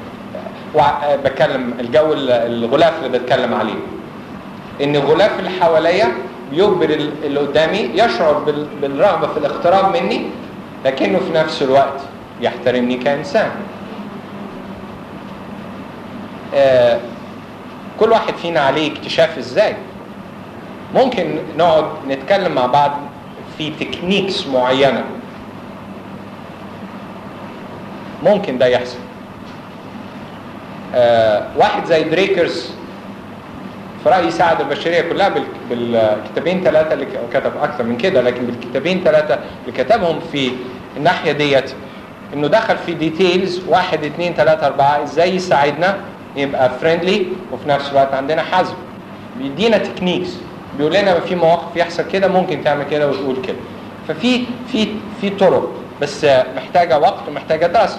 بتكلم الجو الغلاف اللي بتكلم عليه. ان الغلاف اللي حواليا بيجبر اللي قدامي يشعر بالرغبه في الاقتراب مني، لكنه في نفس الوقت يحترمني كانسان. آه كل واحد فينا عليه اكتشاف ازاي. ممكن نقعد نتكلم مع بعض في تكنيكس معينة، ممكن ده يحصل. آه واحد زي دريكرز في رأيي ساعد البشرية كلها بالكتابين ثلاثة اللي كتب أكثر من كده، لكن بالكتابين ثلاثة اللي كتبهم في الناحية ديت، إنه دخل في ديتيلز واحد اثنين ثلاثة أربعة إزاي يساعدنا يبقى فريندلي وفي نفس الوقت عندنا حزم. بيدينا تكنيكس، بيقول لنا في مواقف يحصل كده ممكن تعمل كده وتقول كده. ففي في في طرق، بس محتاجه وقت ومحتاجه دراسه.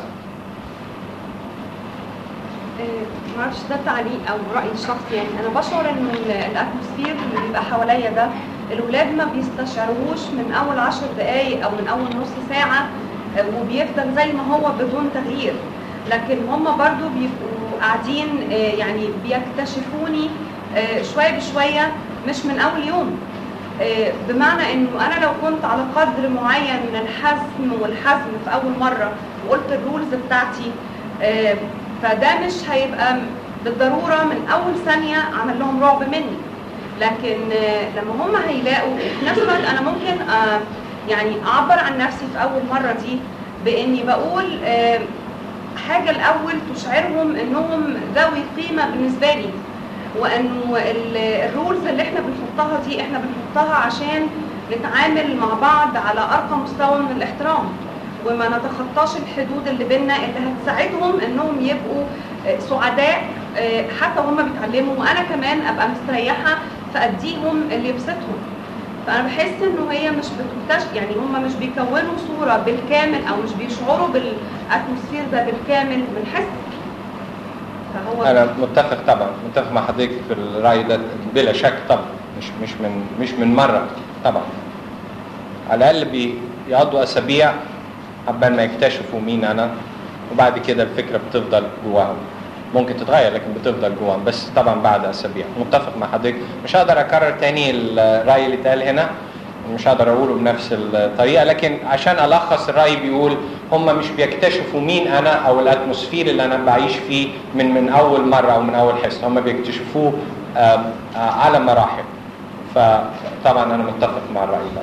ما اعرفش ده تعليق او رايي الشخصي، يعني انا بشعر انه الاتموسفير اللي بيبقى حواليا ده الاولاد ما بيستشعروش من اول عشر دقائق او من اول نص ساعه، وبيفضل زي ما هو بدون تغيير. لكن هم برضو بيبقوا قاعدين يعني بيكتشفوني شويه بشويه، مش من اول يوم. بمعنى انه انا لو كنت على قدر معين من الحزم والحزم في اول مره وقلت الرولز بتاعتي، فده مش هيبقى بالضروره من اول ثانيه عمل لهم رعب مني. لكن لما هم هيلاقوا في نفس الوقت انا ممكن يعني اعبر عن نفسي في اول مره دي باني بقول حاجه الاول تشعرهم انهم ذوي قيمه بالنسبه لي، وانه الرولز اللي احنا بنحطها دي احنا بنحطها عشان نتعامل مع بعض على ارقى مستوى من الاحترام، وما نتخطاش الحدود اللي بينا اللي هتساعدهم انهم يبقوا سعداء حتى هم بيتعلموا، وانا كمان ابقى مستريحه فاديهم اللي يبسطهم. فانا بحس انه هي مش بتكتشف، يعني هم مش بيكونوا صوره بالكامل او مش بيشعروا بالاتموسفير ده بالكامل من حس. فهو انا متفق طبعا، متفق مع حضرتك في الراي ده بلا شك طبعا، مش مش من مش من مره طبعا. على الاقل بيقضوا اسابيع عبال ما يكتشفوا مين انا، وبعد كده الفكره بتفضل جواهم. ممكن تتغير لكن بتفضل جواهم، بس طبعا بعد اسابيع. متفق مع حضرتك، مش هقدر اكرر تاني الراي اللي اتقال هنا. مش هقدر اقوله بنفس الطريقه، لكن عشان الخص الراي بيقول هم مش بيكتشفوا مين انا او الاتموسفير اللي انا بعيش فيه من من اول مره او من اول حصه، هم بيكتشفوه على مراحل. فطبعا انا متفق مع الراي ده.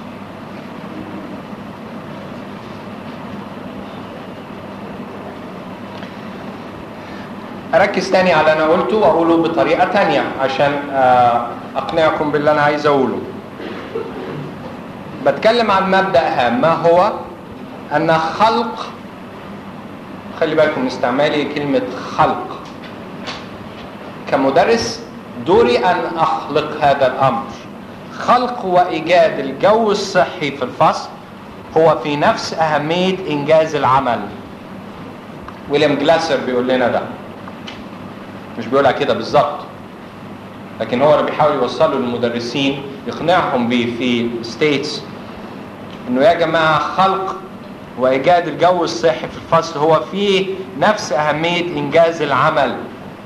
اركز تاني على اللي انا قلته واقوله بطريقه تانية عشان اقنعكم باللي انا عايز اقوله. بتكلم عن مبدأ هام، ما هو ان خلق، خلي بالكم من استعمالي كلمة خلق كمدرس، دوري ان اخلق هذا الامر. خلق وايجاد الجو الصحي في الفصل هو في نفس اهمية انجاز العمل. ويليام جلاسر بيقول لنا ده، مش بيقولها كده بالظبط، لكن هو اللي بيحاول يوصله للمدرسين، يقنعهم بيه في ستيتس انه يا جماعه خلق وايجاد الجو الصحي في الفصل هو في نفس اهميه انجاز العمل.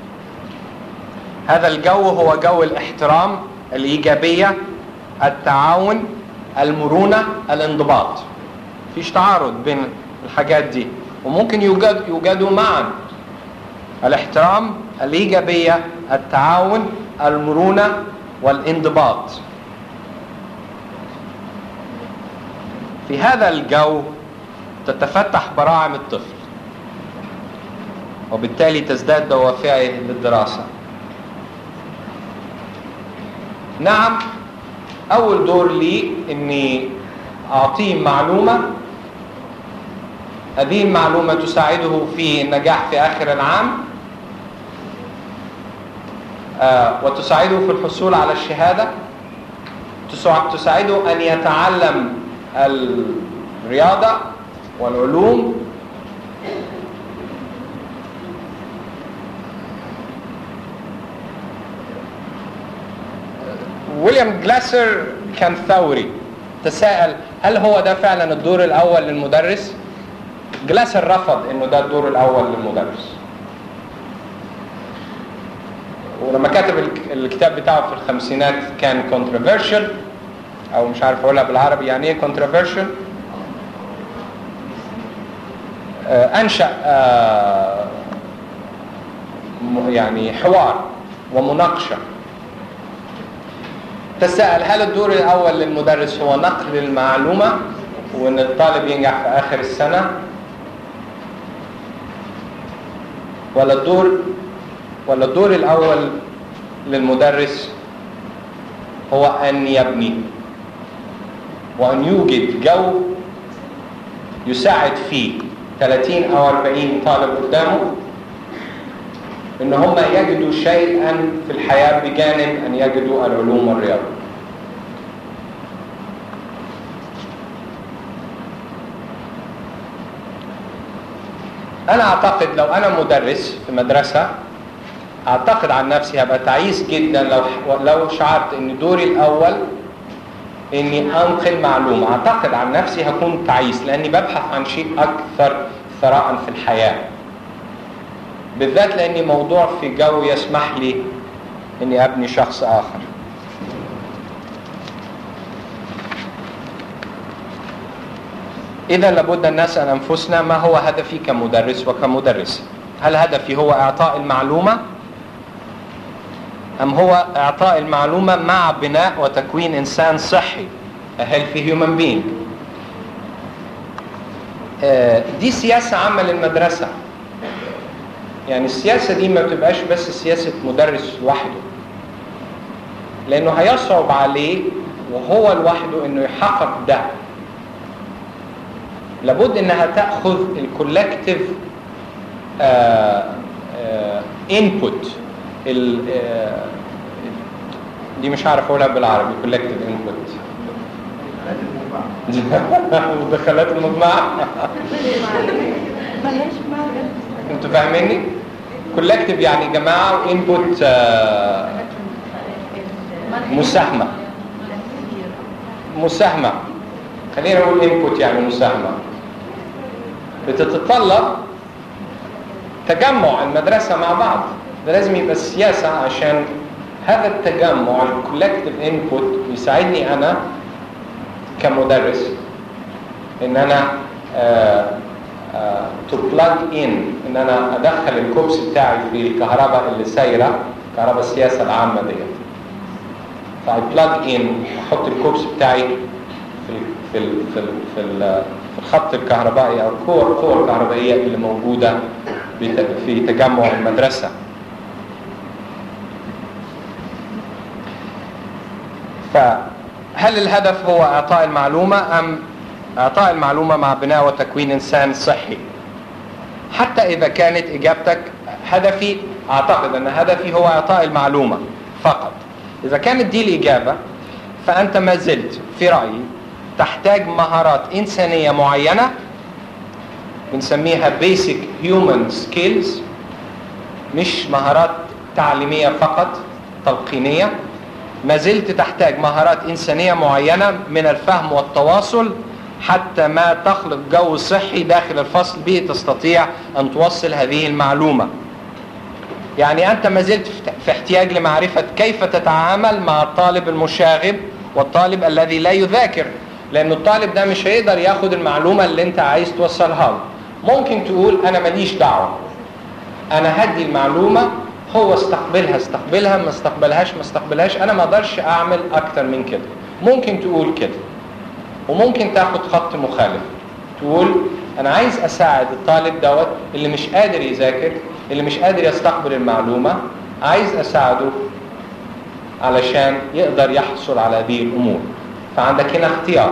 هذا الجو هو جو الاحترام، الايجابيه، التعاون، المرونه، الانضباط. مفيش تعارض بين الحاجات دي، وممكن يوجد يوجدوا معا. الاحترام، الايجابيه، التعاون، المرونه، والانضباط. في هذا الجو تتفتح براعم الطفل، وبالتالي تزداد دوافعه للدراسة. نعم، أول دور لي إني أعطيه معلومة، هذه المعلومة تساعده في النجاح في آخر العام، آه وتساعده في الحصول على الشهادة، تساعده أن يتعلم الرياضة والعلوم، ويليام جلاسر كان ثوري، تساءل هل هو ده فعلا الدور الأول للمدرس؟ جلاسر رفض إنه ده الدور الأول للمدرس، ولما كتب الكتاب بتاعه في الخمسينات كان controversial، أو مش عارف أقولها بالعربي يعني إيه controversial. أنشأ يعني حوار ومناقشة، تساءل هل الدور الأول للمدرس هو نقل المعلومة وإن الطالب ينجح في آخر السنة، ولا الدور ولا الدور الأول للمدرس هو أن يبني وأن يوجد جو يساعد فيه ثلاثين أو أربعين طالب قدامه إن هم يجدوا شيئا في الحياة بجانب أن يجدوا العلوم والرياضة. أنا أعتقد لو أنا مدرس في مدرسة، أعتقد عن نفسي هبقى تعيس جدا لو لو شعرت إن دوري الأول إني أنقل معلومة. أعتقد عن نفسي هكون تعيس، لأني ببحث عن شيء أكثر ثراء في الحياة، بالذات لأني موضوع في جو يسمح لي إني أبني شخص آخر. إذا لابد أن نسأل أنفسنا ما هو هدفي كمدرس وكمدرس؟ هل هدفي هو إعطاء المعلومة، أم هو إعطاء المعلومة مع بناء وتكوين إنسان صحي، a healthy human being؟ دي سياسة عامة للمدرسة. يعني السياسة دي ما بتبقاش بس سياسة مدرس لوحده، لأنه هيصعب عليه وهو لوحده إنه يحقق ده. لابد إنها تأخذ الكولكتيف input، دي مش عارف أقولها بالعربي، collective input، مدخلات المجموعة. انتوا فاهميني؟ collective يعني جماعة، input مساهمة مساهمة خلينا نقول input يعني مساهمة. بتتطلب تجمع المدرسة مع بعض، ده لازم يبقى السياسة، عشان هذا التجمع الكولكتيف انبوت يساعدني أنا كمدرس ان انا تو بلاج ان ان انا ادخل الكوبس بتاعي في الكهرباء اللي سايره، كهرباء السياسه العامه ديت. فاي بلاج ان، احط الكوبس بتاعي في ال في ال في ال في, ال في الخط الكهربائي او القوه القوه الكهربائيه اللي موجوده في تجمع المدرسه. فهل الهدف هو اعطاء المعلومه ام اعطاء المعلومه مع بناء وتكوين انسان صحي؟ حتى اذا كانت اجابتك هدفي، اعتقد ان هدفي هو اعطاء المعلومه فقط. اذا كانت دي الاجابه فانت ما زلت في رايي تحتاج مهارات انسانيه معينه بنسميها basic human skills، مش مهارات تعليميه فقط تلقينيه. ما زلت تحتاج مهارات انسانيه معينه من الفهم والتواصل حتى ما تخلق جو صحي داخل الفصل به تستطيع ان توصل هذه المعلومه. يعني انت ما زلت في احتياج لمعرفه كيف تتعامل مع الطالب المشاغب والطالب الذي لا يذاكر، لأن الطالب ده مش هيقدر ياخد المعلومة اللي انت عايز توصلها له. ممكن تقول انا ماليش دعوة، انا هدي المعلومة، هو استقبلها استقبلها، ما استقبلهاش ما استقبلهاش، انا ما اقدرش اعمل اكتر من كده. ممكن تقول كده. وممكن تاخد خط مخالف تقول انا عايز اساعد الطالب دوت اللي مش قادر يذاكر، اللي مش قادر يستقبل المعلومة، عايز اساعده علشان يقدر يحصل على هذه الامور. فعندك هنا اختيار.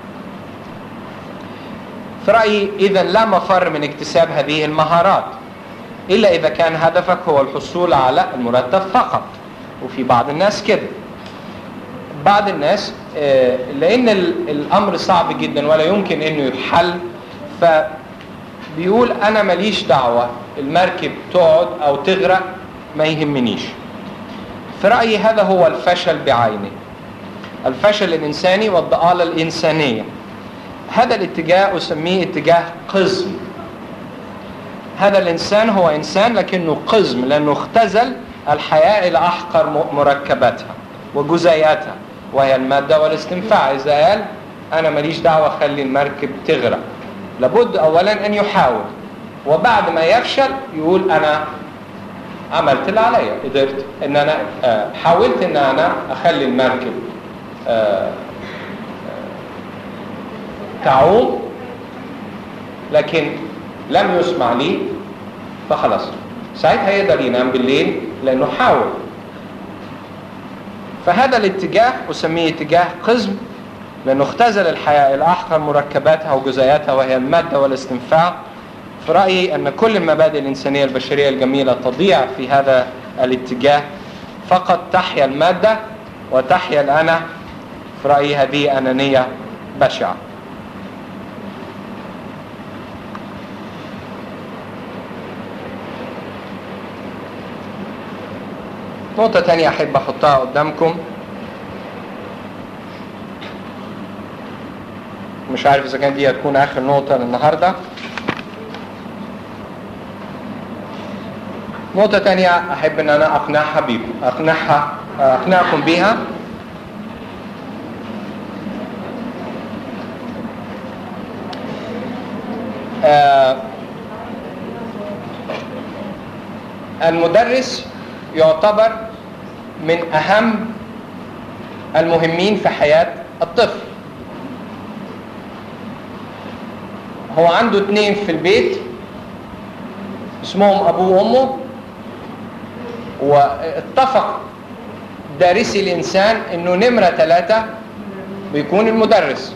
في رأيي إذن لا مفر من اكتساب هذه المهارات إلا إذا كان هدفك هو الحصول على المرتب فقط. وفي بعض الناس كده، بعض الناس لأن الأمر صعب جدا ولا يمكن أنه يحل، فبيقول أنا ماليش دعوة، المركب تقعد أو تغرق ما يهمنيش. في رأيي هذا هو الفشل بعينه، الفشل الإنساني والضآلة الإنسانية. هذا الاتجاه أسميه اتجاه قزم. هذا الإنسان هو إنسان لكنه قزم، لأنه اختزل الحياة إلى أحقر مركباتها وجزيئاتها وهي المادة والاستنفاع. إذا قال أنا ماليش دعوة خلي المركب تغرق، لابد أولا أن يحاول، وبعد ما يفشل يقول أنا عملت اللي عليا، قدرت أن أنا حاولت أن أنا أخلي المركب تعوم لكن لم يسمع لي، فخلاص ساعتها يقدر ينام بالليل لأنه حاول. فهذا الاتجاه أسميه اتجاه قزم، لأنه اختزل الحياة إلى أحقر مركباتها وجزيئاتها وهي المادة والاستنفاع. في رأيي أن كل المبادئ الإنسانية البشرية الجميلة تضيع في هذا الاتجاه، فقط تحيا المادة وتحيا الأنا. في رأيي هذه أنانية بشعة. نقطة تانية أحب أحطها قدامكم، مش عارف إذا كانت دي هتكون آخر نقطة للنهاردة. نقطة تانية أحب أن أنا أقنعها بيكم أقنعها أقنعكم بيها. آه المدرس يعتبر من أهم المهمين في حياة الطفل. هو عنده اتنين في البيت اسمهم أبوه وأمه، واتفق دارسي الإنسان إنه نمرة ثلاثة بيكون المدرس،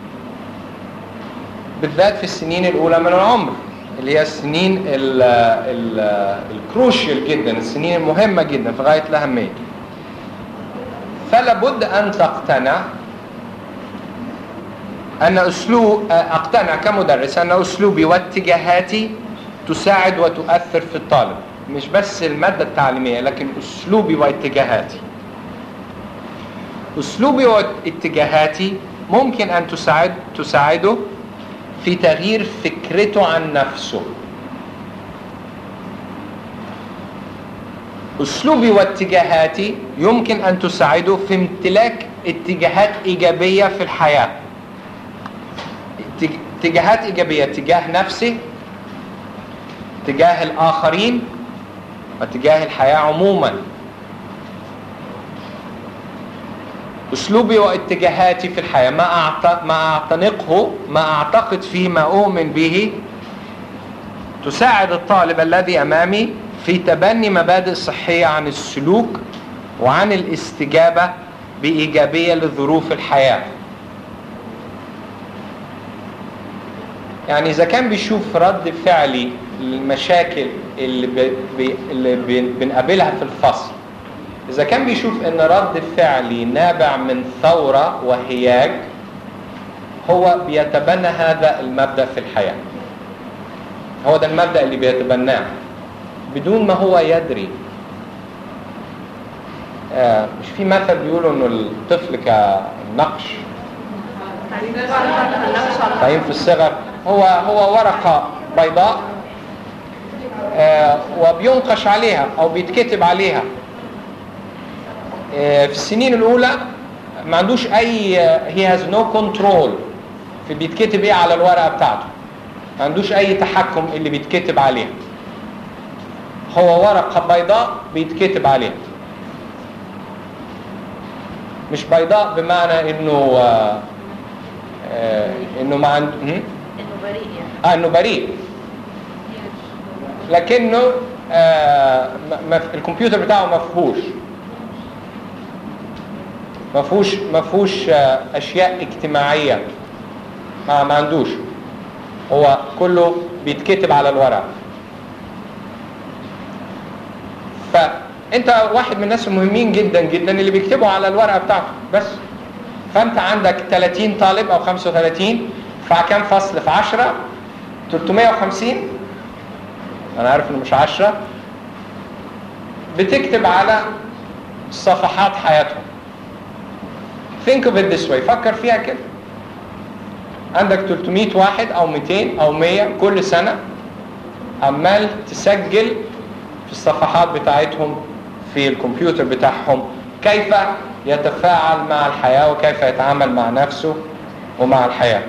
بالذات في السنين الأولى من العمر اللي هي السنين الكروشيال جدا، السنين المهمة جدا في غاية الأهمية. فلا بد أن تقتنع أن أسلوب أقتنع كمدرس أن أسلوبي واتجاهاتي تساعد وتؤثر في الطالب، مش بس المادة التعليمية لكن أسلوبي واتجاهاتي. أسلوبي واتجاهاتي ممكن أن تساعد تساعده في تغيير فكرته عن نفسه. أسلوبي واتجاهاتي يمكن أن تساعده في امتلاك اتجاهات إيجابية في الحياة اتجاهات إيجابية تجاه نفسه، تجاه الآخرين، وتجاه الحياة عموما. أسلوبي واتجاهاتي في الحياة، ما أعت... ما أعتنقه، ما أعتقد فيه، ما أؤمن به، تساعد الطالب الذي أمامي في تبني مبادئ صحية عن السلوك وعن الاستجابة بإيجابية لظروف الحياة. يعني إذا كان بيشوف رد فعلي للمشاكل اللي, ب... ب... اللي ب... بنقابلها في الفصل، إذا كان بيشوف إن رد فعلي نابع من ثورة وهياج، هو بيتبنى هذا المبدأ في الحياة. هو ده المبدأ اللي بيتبناه بدون ما هو يدري. آه مش في مثل بيقولوا إنه الطفل كالنقش طيب في الصغر، هو هو ورقة بيضاء آه وبينقش عليها أو بيتكتب عليها. في السنين الأولى ما عندوش أي he has no control في بيتكتب إيه على الورقة بتاعته، ما عندوش أي تحكم اللي بيتكتب عليها. هو ورقة بيضاء بيتكتب عليها، مش بيضاء بمعنى إنه آه آه إنه ما عنده إنه بريء يعني. آه إنه بريء، لكنه آه ما الكمبيوتر بتاعه ما فيهوش ما فيهوش ما فيهوش اشياء اجتماعيه، ما ما عندوش، هو كله بيتكتب على الورق. فانت واحد من الناس المهمين جدا جدا اللي بيكتبوا على الورقه بتاعته بس. فانت عندك ثلاثين طالب او خمسة وثلاثين، فكم فصل في عشرة؟ ثلاثمائة وخمسين. انا عارف انه مش عشرة. بتكتب على صفحات حياتهم. think of it this way، فكر فيها كده. عندك ثلاثمائة واحد او مئتين او مئة كل سنة عمال تسجل في الصفحات بتاعتهم في الكمبيوتر بتاعهم كيف يتفاعل مع الحياة وكيف يتعامل مع نفسه ومع الحياة.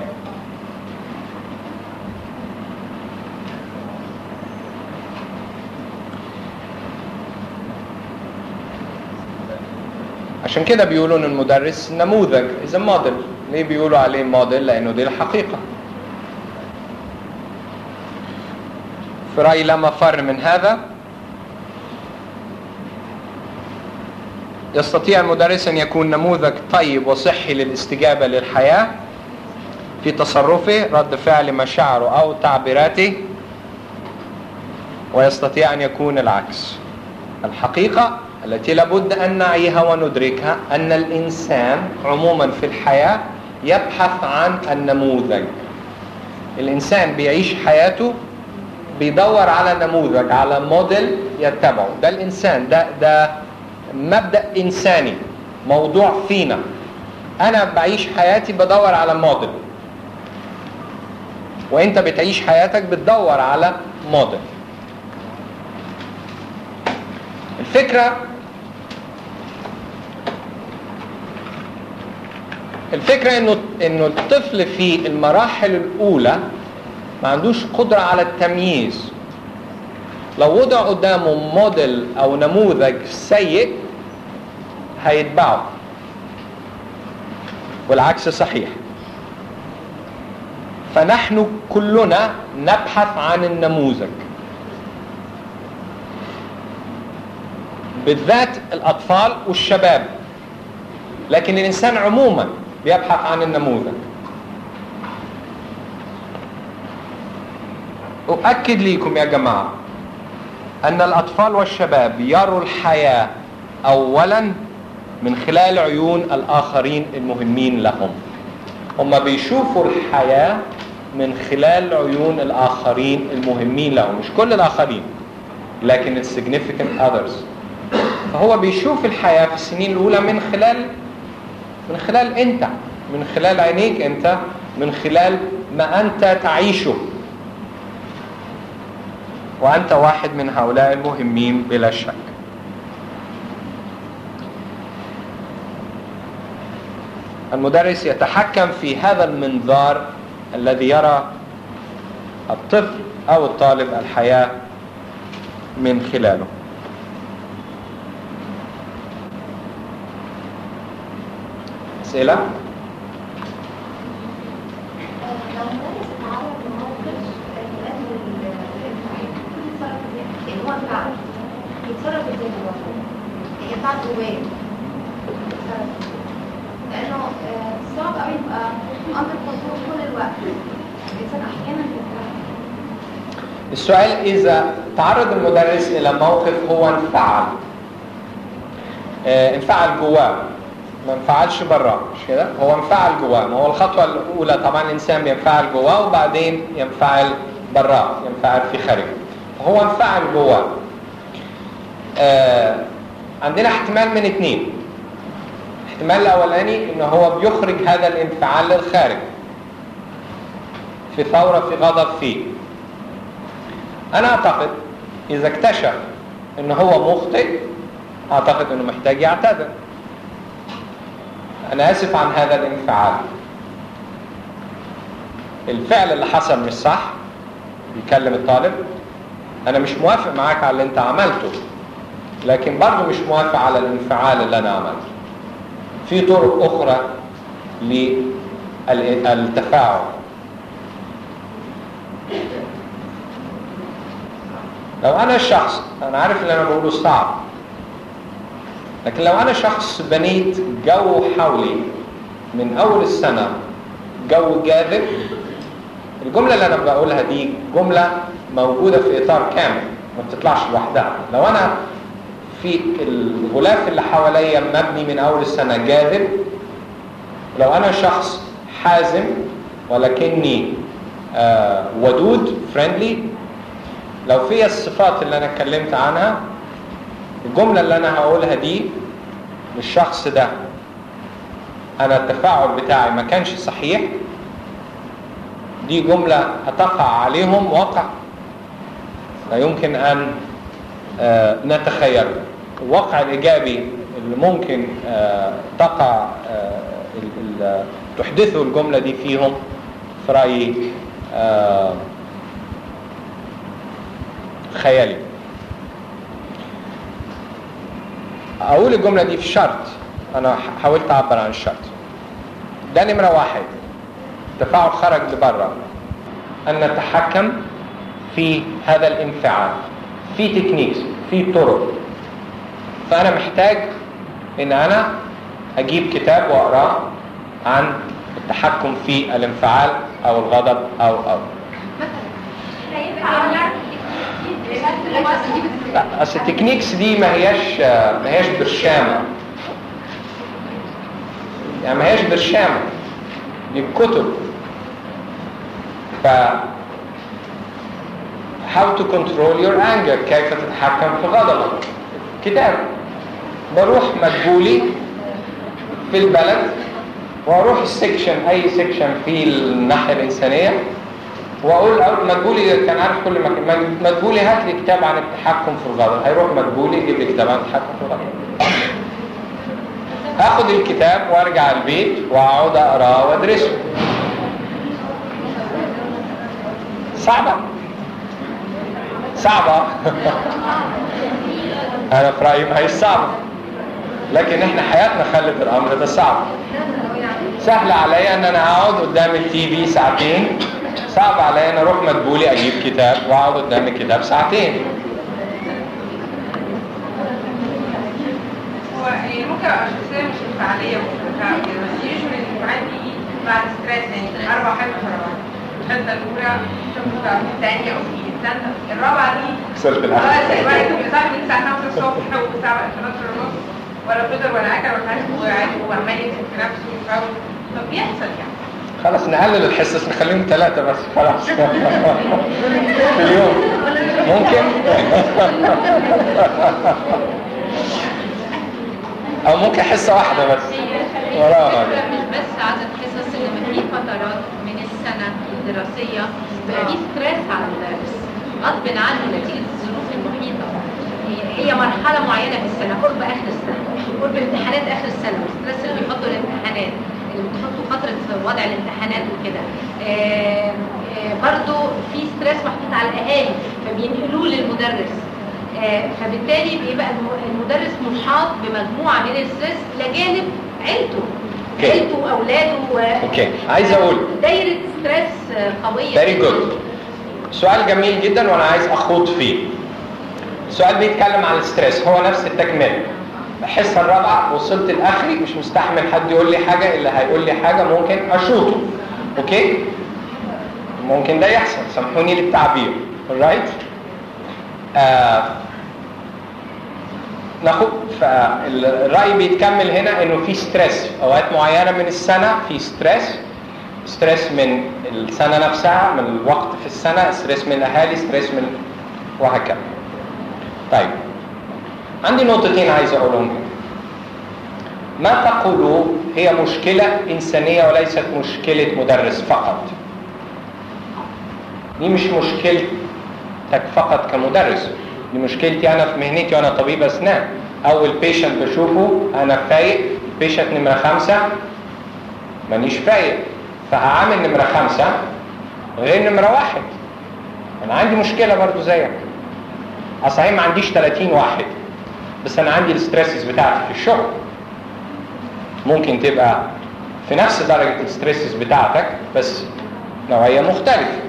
عشان كده بيقولوا ان المدرس نموذج، إذا موديل. ليه بيقولوا عليه موديل؟ لأنه دي الحقيقة. في رأيي لا مفر من هذا. يستطيع المدرس أن يكون نموذج طيب وصحي للاستجابة للحياة في تصرفه، رد فعل مشاعره أو تعبيراته، ويستطيع أن يكون العكس. الحقيقة التي لابد أن نعيها وندركها أن الإنسان عموما في الحياة يبحث عن النموذج. الإنسان بيعيش حياته بيدور على نموذج، على موديل يتبعه. ده الإنسان، ده ده مبدأ إنساني موضوع فينا. أنا بعيش حياتي بدور على موديل، وأنت بتعيش حياتك بتدور على موديل. الفكرة الفكرة إنه إنه الطفل في المراحل الأولى ما عندوش قدرة على التمييز. لو وضع قدامه موديل أو نموذج سيء هيتبعه، والعكس صحيح. فنحن كلنا نبحث عن النموذج، بالذات الأطفال والشباب، لكن الإنسان عموما بيبحث عن النموذج. أؤكد لكم يا جماعة أن الأطفال والشباب يروا الحياة أولا من خلال عيون الآخرين المهمين لهم. هم بيشوفوا الحياة من خلال عيون الآخرين المهمين لهم، مش كل الآخرين لكن ال significant others. فهو بيشوف الحياة في السنين الأولى من خلال من خلال أنت، من خلال عينيك أنت، من خلال ما أنت تعيشه، وأنت واحد من هؤلاء المهمين بلا شك. المدرس يتحكم في هذا المنظار الذي يرى الطفل أو الطالب الحياة من خلاله. أسئلة؟ لو مدرس اتعرض لموقف يؤدي للانفعال يتصرف ازاي؟ يعني هو انفعل يتصرف ازاي دلوقتي؟ هي انفعل جواه يتصرف ازاي؟ لانه آه، صعب قوي يبقى اندر كنترول طول الوقت. الانسان احيانا بيبقى السؤال إذا تعرض المدرس إلى موقف هو انفعل آه، انفعل جواه، ما انفعلش براه، مش كده؟ هو انفعل جواه. ما هو الخطوة الأولى طبعا الإنسان بينفعل جواه وبعدين ينفعل براه، ينفعل في خارجه. هو انفعل جواه. آه عندنا احتمال من اثنين. الاحتمال الأولاني إنه هو بيخرج هذا الانفعال للخارج في ثورة، في غضب فيه. أنا أعتقد إذا اكتشف إنه هو مخطئ أعتقد إنه محتاج يعتذر. أنا آسف عن هذا الانفعال، الفعل اللي حصل مش صح. بيكلم الطالب: أنا مش موافق معاك على اللي أنت عملته، لكن برضه مش موافق على الانفعال اللي أنا عملته. في طرق أخرى للتفاعل. لو أنا شخص، أنا عارف اللي أنا بقوله صعب، لكن لو أنا شخص بنيت جو حولي من أول السنة، جو جاذب، الجملة اللي أنا بقولها دي جملة موجودة في إطار كامل ما بتطلعش لوحدها. لو أنا في الغلاف اللي حواليا مبني من أول السنة جاذب، لو أنا شخص حازم ولكني آه ودود فريندلي، لو في الصفات اللي أنا اتكلمت عنها، الجملة اللي أنا هقولها دي للشخص ده أنا التفاعل بتاعي ما كانش صحيح، دي جملة هتقع عليهم واقع لا يمكن أن آه نتخيله. الواقع الإيجابي اللي ممكن آه تقع آه تحدثه الجملة دي فيهم في رأيي آه خيالي. أقول الجملة دي في شرط، أنا حاولت أعبر عن الشرط ده. نمرة واحد، التفاعل خرج لبرا، أن نتحكم في هذا الانفعال، في تكنيك، في طرق. فأنا محتاج إن أنا أجيب كتاب وأقرأ عن التحكم في الانفعال أو الغضب أو أو لا، أصل التكنيكس دي ما هياش ما هياش برشامة، يعني ما هياش برشامة، دي كتب. ف how to control your anger، كيف تتحكم في غضبك، كتاب. بروح مدبولي في البلد واروح السكشن، اي سكشن في الناحية الإنسانية، واقول مدبولي كان عارف كل مكان، مدبولي هات لي كتاب عن التحكم في الغضب. هيروح مدبولي يجيب لي كتاب عن التحكم في الغضب. اخد الكتاب وارجع البيت واقعد اقراه وادرسه. صعبة صعبة انا في رايي ما هي صعبة، لكن احنا حياتنا خلت الامر ده صعب. سهل عليا ان انا اقعد قدام التي في ساعتين، صعب عليا ان اروح مدبولي اجيب كتاب واقعد قدام الكتاب ساعتين. هو يعني ممكن ابقى شخصيه مش انفعاليه ومتفاعله كده، بس يوجوالي الانفعال بيجي بعد ستريس. يعني اربع حاجات ورا بعض، الحته الاولى تبقى الثانيه او في الثالثه الرابعه دي كسرت الاخر. اه زي بقى يبقى صاحب الساعه خمسة الصبح والساعه اتناشر ونص ولا فطر ولا اكل ولا حاجه وقاعد وعمال يمسك في نفسه ويحاول. طب بيحصل يعني. خلاص نقلل الحصص نخليهم ثلاثة بس خلاص في اليوم ممكن. او ممكن حصة واحدة بس وراها. مش بس عدد حصص، انما في فترات من السنة الدراسية بقى في ستريس على المدرس غصب عنه نتيجة الظروف المحيطة. هي هي مرحلة معينة في السنة، قرب آخر السنة، قرب امتحانات آخر السنة، والستريس اللي بيحطوا الامتحانات، اللي بتحطوا فتره في وضع الامتحانات وكده. آه، آه، برضو في ستريس محطوط على الاهالي فبينقلوه للمدرس. آه، فبالتالي بيبقى الم- المدرس محاط بمجموعه من الستريس لجانب عيلته Okay. عيلته واولاده و... اوكي، عايز اقول دايره ستريس آه، قويه فيري جداً. جود. سؤال جميل جدا وانا عايز اخوض فيه. السؤال بيتكلم عن الستريس، هو نفس التكمله. الحصه الرابعه وصلت لاخري، مش مستحمل حد يقول لي حاجه، اللي هيقول لي حاجه ممكن اشوطه. اوكي، ممكن ده يحصل، سامحوني للتعبير. alright. آه ناخد فالرأي بيتكمل هنا انه في ستريس اوقات معينه من السنه، في ستريس ستريس من السنه نفسها، من الوقت في السنه، ستريس من الاهالي، ستريس من وهكذا. طيب، عندي نقطتين عايز اقولهم. ما تقولوا هي مشكله انسانيه وليست مشكله مدرس فقط. دي مش مشكلتك فقط كمدرس، دي مشكلتي انا في مهنتي وانا طبيب اسنان. اول بيشنت بشوفه انا فايق، بيشنت نمره خمسه مانيش فايق، فهعامل نمره خمسه غير نمره واحد. انا عندي مشكله برضو زيك. صحيح ما عنديش ثلاثين واحد، بس انا عندي الستريسز بتاعتي في الشغل ممكن تبقى في نفس درجه الستريسز بتاعتك بس نوعيه مختلفه.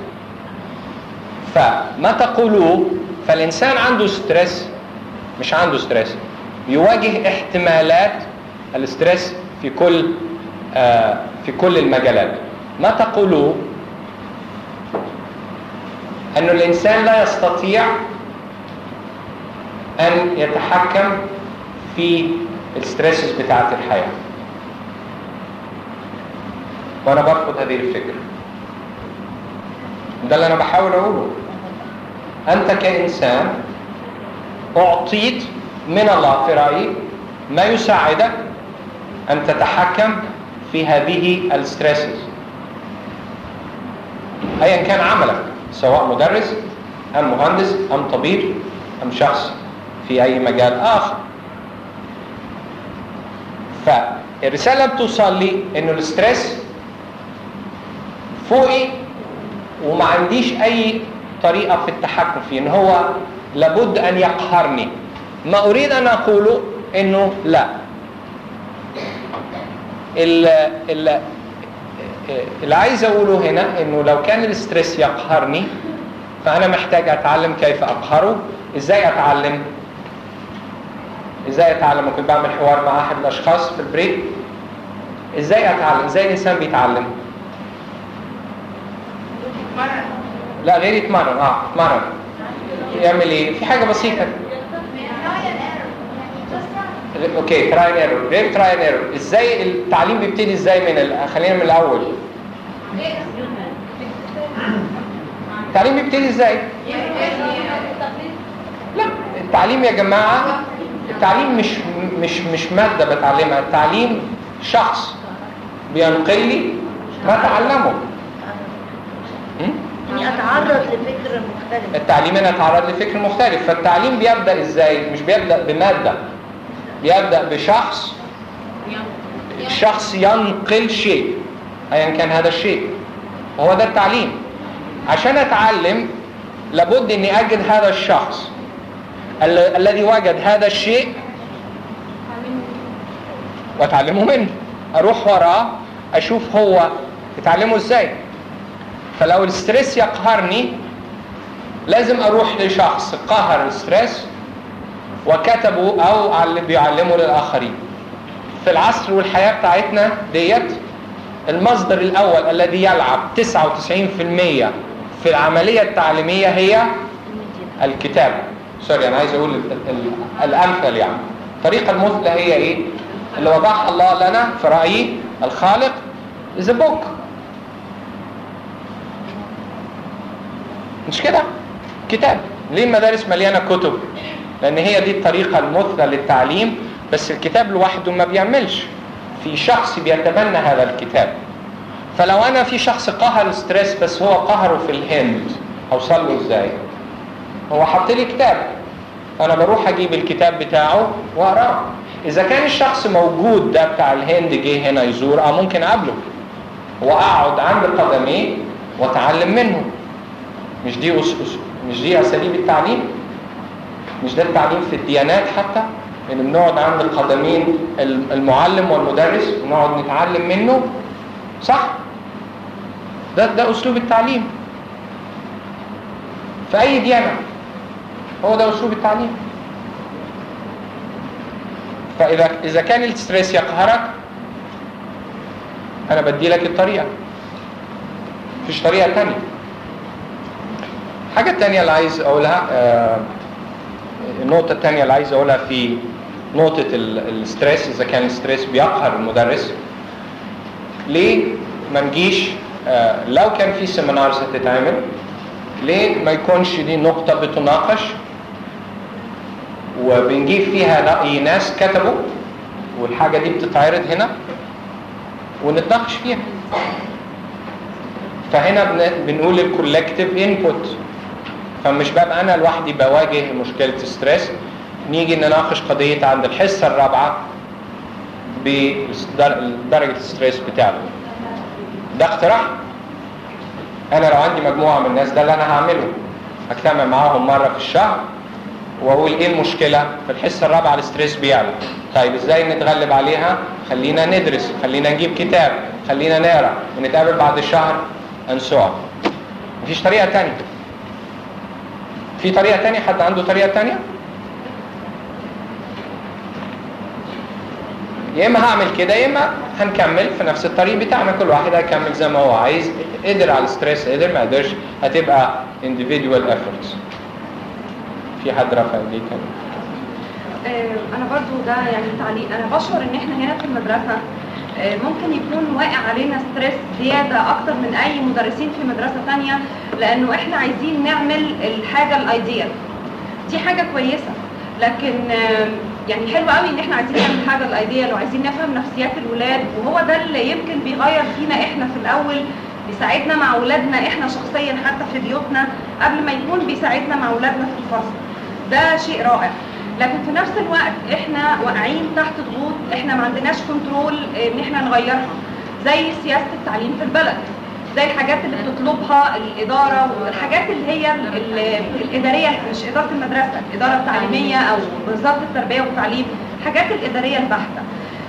فما تقولوا فالإنسان عنده ستريس، مش عنده ستريس، يواجه احتمالات الستريس في كل آه في كل المجالات. ما تقولوا أن الإنسان لا يستطيع أن يتحكم في الستريسز بتاعت الحياة. وأنا برفض هذه الفكرة. ده اللي أنا بحاول أقوله. أنت كإنسان أعطيت من الله في رأيي ما يساعدك أن تتحكم في هذه الستريسز أيا كان عملك، سواء مدرس أم مهندس أم طبيب أم شخص في أي مجال آخر. فالرسالة بتوصل لي إنه الستريس فوقي وما عنديش أي طريقة في التحكم فيه، إن هو لابد أن يقهرني. ما أريد أن أقوله إنه لا، اللي, اللي عايز أقوله هنا إنه لو كان الستريس يقهرني فأنا محتاج أتعلم كيف أقهره. إزاي أتعلم؟ إزاي أتعلم؟ ممكن بعمل حوار مع أحد الأشخاص في البريك. إزاي أتعلم؟ إزاي الإنسان بيتعلم؟ لا، غير يتمرن. اه يتمرن. يعمل ايه؟ في حاجه بسيطه. اوكي، تراي ايرور. غير تراي ايرور. ازاي التعليم بيبتدي؟ ازاي من ال... خلينا من الاول. التعليم بيبتدي ازاي؟ لا، التعليم يا جماعه، التعليم مش مش مش ماده بتعلمها. التعليم شخص بينقل لي ما تعلمه. اني اتعرض لفكر مختلف. التعليم انا اتعرض لفكر مختلف. فالتعليم بيبدا ازاي؟ مش بيبدا بماده، بيبدا بشخص. شخص ينقل شيء ايا كان هذا الشيء، وهو ده التعليم. عشان اتعلم لابد اني اجد هذا الشخص ال- الذي وجد هذا الشيء واتعلمه منه، اروح وراه اشوف هو اتعلمه ازاي. فلو الستريس يقهرني لازم اروح لشخص قهر الستريس وكتبه او بيعلمه للاخرين. في العصر والحياه بتاعتنا ديت المصدر الاول الذي يلعب تسعة وتسعين بالمئة في العمليه التعليميه هي الكتاب. سوري، انا عايز اقول ال ال الامثل. يعني الطريقه المثلى هي ايه؟ اللي وضعها الله لنا في رايي الخالق is a book. مش كده؟ كتاب. ليه المدارس مليانه كتب؟ لان هي دي الطريقه المثلى للتعليم. بس الكتاب لوحده ما بيعملش، في شخص بيتبنى هذا الكتاب. فلو انا في شخص قهر الستريس بس هو قهره في الهند، اوصل له ازاي؟ هو حط لي كتاب، فانا بروح اجيب الكتاب بتاعه واقراه. اذا كان الشخص موجود ده بتاع الهند جه هنا يزور، اه ممكن اقابله واقعد عند قدميه واتعلم منه. مش دي أس أس مش دي اساليب التعليم؟ مش ده التعليم في الديانات حتى، ان بنقعد عند القدمين المعلم والمدرس ونقعد نتعلم منه، صح؟ ده ده اسلوب التعليم في اي ديانه، هو ده اسلوب التعليم. فاذا اذا كان الستريس يقهرك، انا بدي لك الطريقه، مفيش طريقه تانية. حاجه تانية اللي عايز اقولها، آه النقطه التانية اللي عايز اقولها في نقطه الستريس، اذا كان الستريس بيقهر المدرس، ليه ما نجيش آه لو كان في سيمينارز هتتعمل، ليه ما يكونش دي نقطه بتناقش وبنجيب فيها رأي ناس كتبوا والحاجة دي بتتعرض هنا ونتناقش فيها. فهنا بنقول الكولكتيف انبوت، فمش ببقى انا لوحدي بواجه مشكلة الستريس، نيجي نناقش قضية عند الحصة الرابعة بدرجة الستريس بتاعه. ده اقتراح. انا لو عندي مجموعة من الناس ده اللي انا هعمله، هجتمع معاهم مرة في الشهر واقول ايه المشكلة في الحصة الرابعة، الستريس بيعلى، طيب ازاي نتغلب عليها؟ خلينا ندرس، خلينا نجيب كتاب، خلينا نقرا، ونتقابل بعد شهر انسوع. مفيش طريقة تانية. في طريقة تانية؟ حد عنده طريقة تانية؟ يا اما هعمل كده يا اما هنكمل في نفس الطريق بتاعنا، كل واحد هيكمل زي ما هو عايز، قدر على الستريس قدر، ما قدرش هتبقى individual efforts. في حد رفع ايديه كان؟ آه انا برضو ده يعني تعليق، انا بشعر ان احنا هنا في المدرسه آه ممكن يكون واقع علينا ستريس زياده اكتر من اي مدرسين في مدرسه ثانيه، لانه احنا عايزين نعمل الحاجه الايديال. دي حاجه كويسه، لكن آه يعني حلو قوي ان احنا عايزين نعمل الحاجه الايديال وعايزين نفهم نفسيات الولاد، وهو ده اللي يمكن بيغير فينا احنا في الاول، بيساعدنا مع اولادنا احنا شخصيا حتى في بيوتنا قبل ما يكون بيساعدنا مع اولادنا في الفصل. ده شيء رائع، لكن في نفس الوقت احنا واقعين تحت ضغوط، احنا ما عندناش كنترول ان احنا نغيرها، زي سياسه التعليم في البلد، زي الحاجات اللي بتطلبها الاداره والحاجات اللي هي ال ال الاداريه، مش اداره المدرسه، الاداره التعليميه او وزاره التربيه والتعليم، الحاجات الاداريه البحته.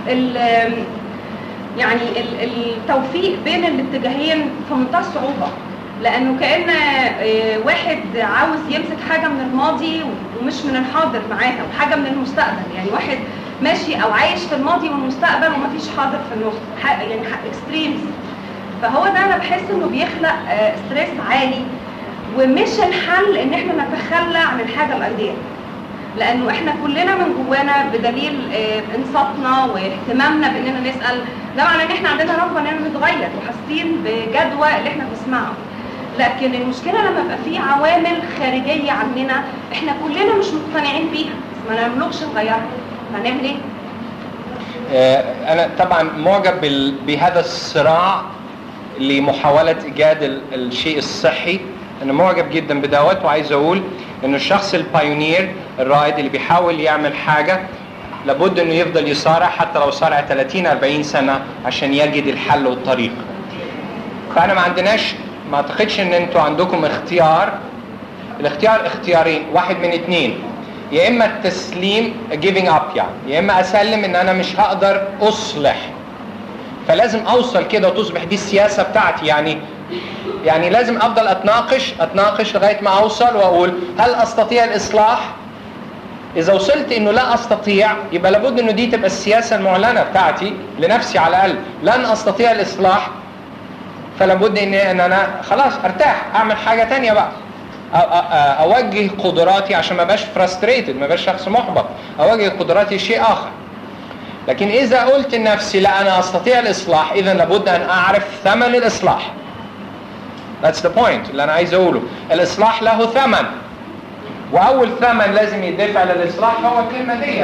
يعني التوفيق بين الاتجاهين في منتهى الصعوبه، لانه كأن واحد عاوز يمسك حاجه من الماضي ومش من الحاضر معاها، وحاجه من المستقبل، يعني واحد ماشي او عايش في الماضي والمستقبل ومفيش حاضر في النص، يعني اكستريمز. فهو ده انا بحس انه بيخلق ستريس عالي، ومش الحل ان احنا نتخلى عن الحاجه الايديال، لانه احنا كلنا من جوانا بدليل انصاتنا واهتمامنا باننا نسال، ده معناه ان احنا عندنا رغبه اننا نتغير وحاسين بجدوى اللي احنا بنسمعه. لكن المشكله لما يبقى في عوامل خارجيه عننا احنا كلنا مش مقتنعين بيها، بس ما نملكش نغيرها، هنعمل ايه؟ انا طبعا معجب بهذا الصراع لمحاوله ايجاد الشيء الصحي، انا معجب جدا بدوت، وعايز اقول ان الشخص البايونير الرائد اللي بيحاول يعمل حاجه لابد انه يفضل يصارع، حتى لو صارع ثلاثين أربعين سنه عشان يجد الحل والطريق. فانا ما عندناش، ما اعتقدش ان انتوا عندكم اختيار، الاختيار اختيارين، واحد من اتنين، يا اما التسليم giving up، يعني يا اما اسلم ان انا مش هقدر اصلح، فلازم اوصل كده وتصبح دي السياسه بتاعتي، يعني يعني لازم افضل اتناقش اتناقش لغايه ما اوصل واقول هل استطيع الاصلاح؟ اذا وصلت انه لا استطيع، يبقى لابد انه دي تبقى السياسه المعلنه بتاعتي لنفسي على الاقل، لن استطيع الاصلاح فلابد ان انا خلاص ارتاح، اعمل حاجه تانية بقى، اوجه قدراتي عشان ما بقاش فرستريتد، ما بقاش شخص محبط، اوجه قدراتي شيء اخر. لكن اذا قلت لنفسي لا انا استطيع الاصلاح، اذا لابد ان اعرف ثمن الاصلاح. That's the point اللي انا عايز اقوله، الاصلاح له ثمن، واول ثمن لازم يدفع للاصلاح هو الكلمه دي.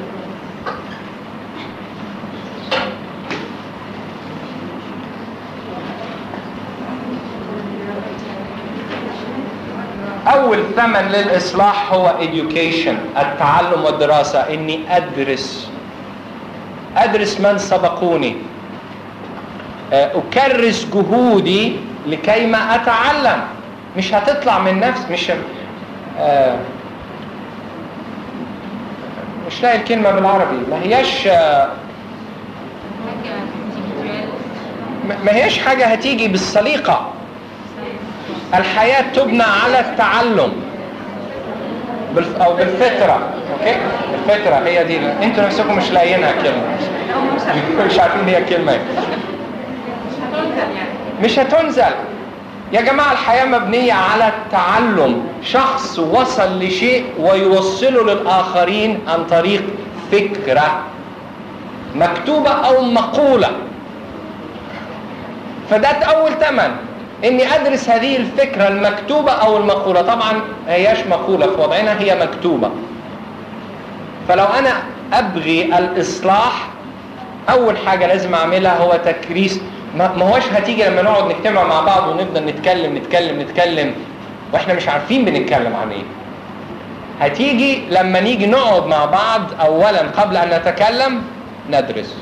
اول ثمن للاصلاح هو education، التعلم والدراسه، اني ادرس أدرس من سبقوني، أكرس جهودي لكي ما أتعلم. مش هتطلع من نفس مش آه مش لاقي الكلمة بالعربي. ما هياش آه ما هياش حاجة هتيجي بالسليقة. الحياة تبنى على التعلم أو بالفطرة. أوكي؟ الفطرة هي دي. أنتوا نفسكم مش لاقيينها كلمة، مش عارفين هي كلمة. مش هتنزل يا جماعة. الحياة مبنية على التعلم. شخص وصل لشيء ويوصله للآخرين عن طريق فكرة مكتوبة أو مقولة. فده أول ثمن، إني أدرس هذه الفكرة المكتوبة أو المقولة. طبعا هياش مقولة في وضعنا، هي مكتوبة. فلو أنا أبغي الإصلاح، أول حاجة لازم أعملها هو تكريس. ما هوش هتيجي لما نقعد نجتمع مع بعض ونفضل نتكلم نتكلم نتكلم واحنا مش عارفين بنتكلم عن ايه. هتيجي لما نيجي نقعد مع بعض اولا قبل ان نتكلم ندرس.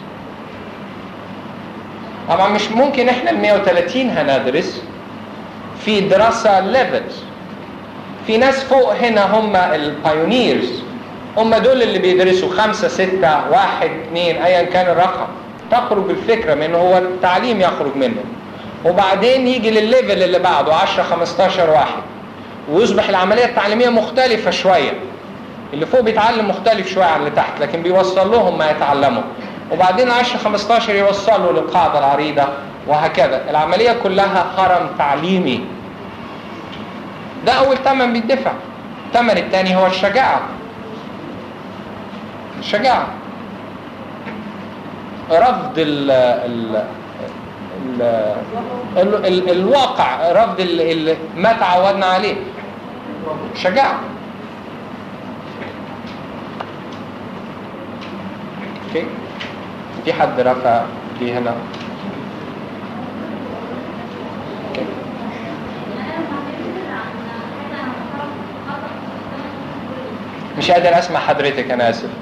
طبعا مش ممكن احنا ال مية وثلاثين هندرس في دراسة ليفلز. في ناس فوق هنا هم البايونيرز، هم دول اللي بيدرسوا خمسة ستة واحد اثنين ايا كان الرقم. تخرج الفكرة منه، هو التعليم يخرج منه. وبعدين يجي للليفل اللي بعده عشرة خمستاشر واحد، ويصبح العملية التعليمية مختلفة شوية. اللي فوق بيتعلم مختلف شوية عن اللي تحت، لكن بيوصل لهم ما يتعلموا. وبعدين عشرة خمستاشر يوصلوا للقاعدة العريضة، وهكذا. العملية كلها هرم تعليمي. ده أول ثمن بيدفع. الثمن الثاني هو الشجاعة. الشجاعة، رفض ال ال ال ال ال الواقع، رفض ال ال ما تعودنا عليه. شجاعة. اوكي، في حد رفع دي هنا؟ اوكي. مش قادر اسمع حضرتك، انا اسف.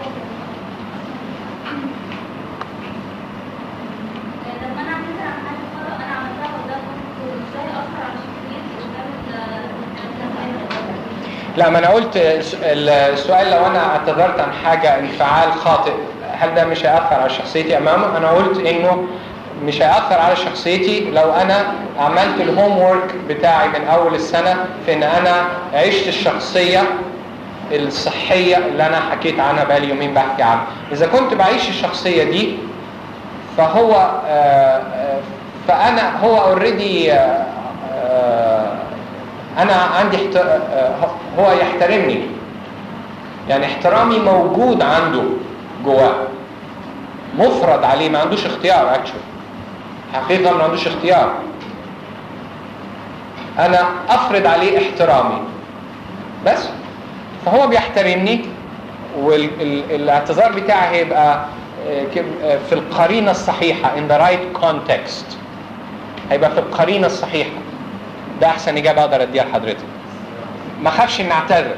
لا، ما انا قلت السؤال لو انا اعتذرت عن حاجة انفعال خاطئ هل ده مش هيأثر على شخصيتي امامه؟ انا قلت انه مش هيأثر على شخصيتي لو انا عملت الهوم وورك بتاعي من اول السنة في ان انا عشت الشخصية الصحية اللي انا حكيت عنها بقالي يومين بحكي عنها. اذا كنت بعيش الشخصية دي فهو فانا هو اوريدي انا عندي احت... هو يحترمني، يعني احترامي موجود عنده جواه، مفرض عليه، ما عندوش اختيار. اكشن حقيقة ما عندوش اختيار. انا افرض عليه احترامي بس، فهو بيحترمني. والاعتذار بتاعي هيبقى في القرينة الصحيحة in the right context، هيبقى في القرينة الصحيحة. ده احسن اجابه اقدر اديها لحضرتك. ما خافش ان اعتذر.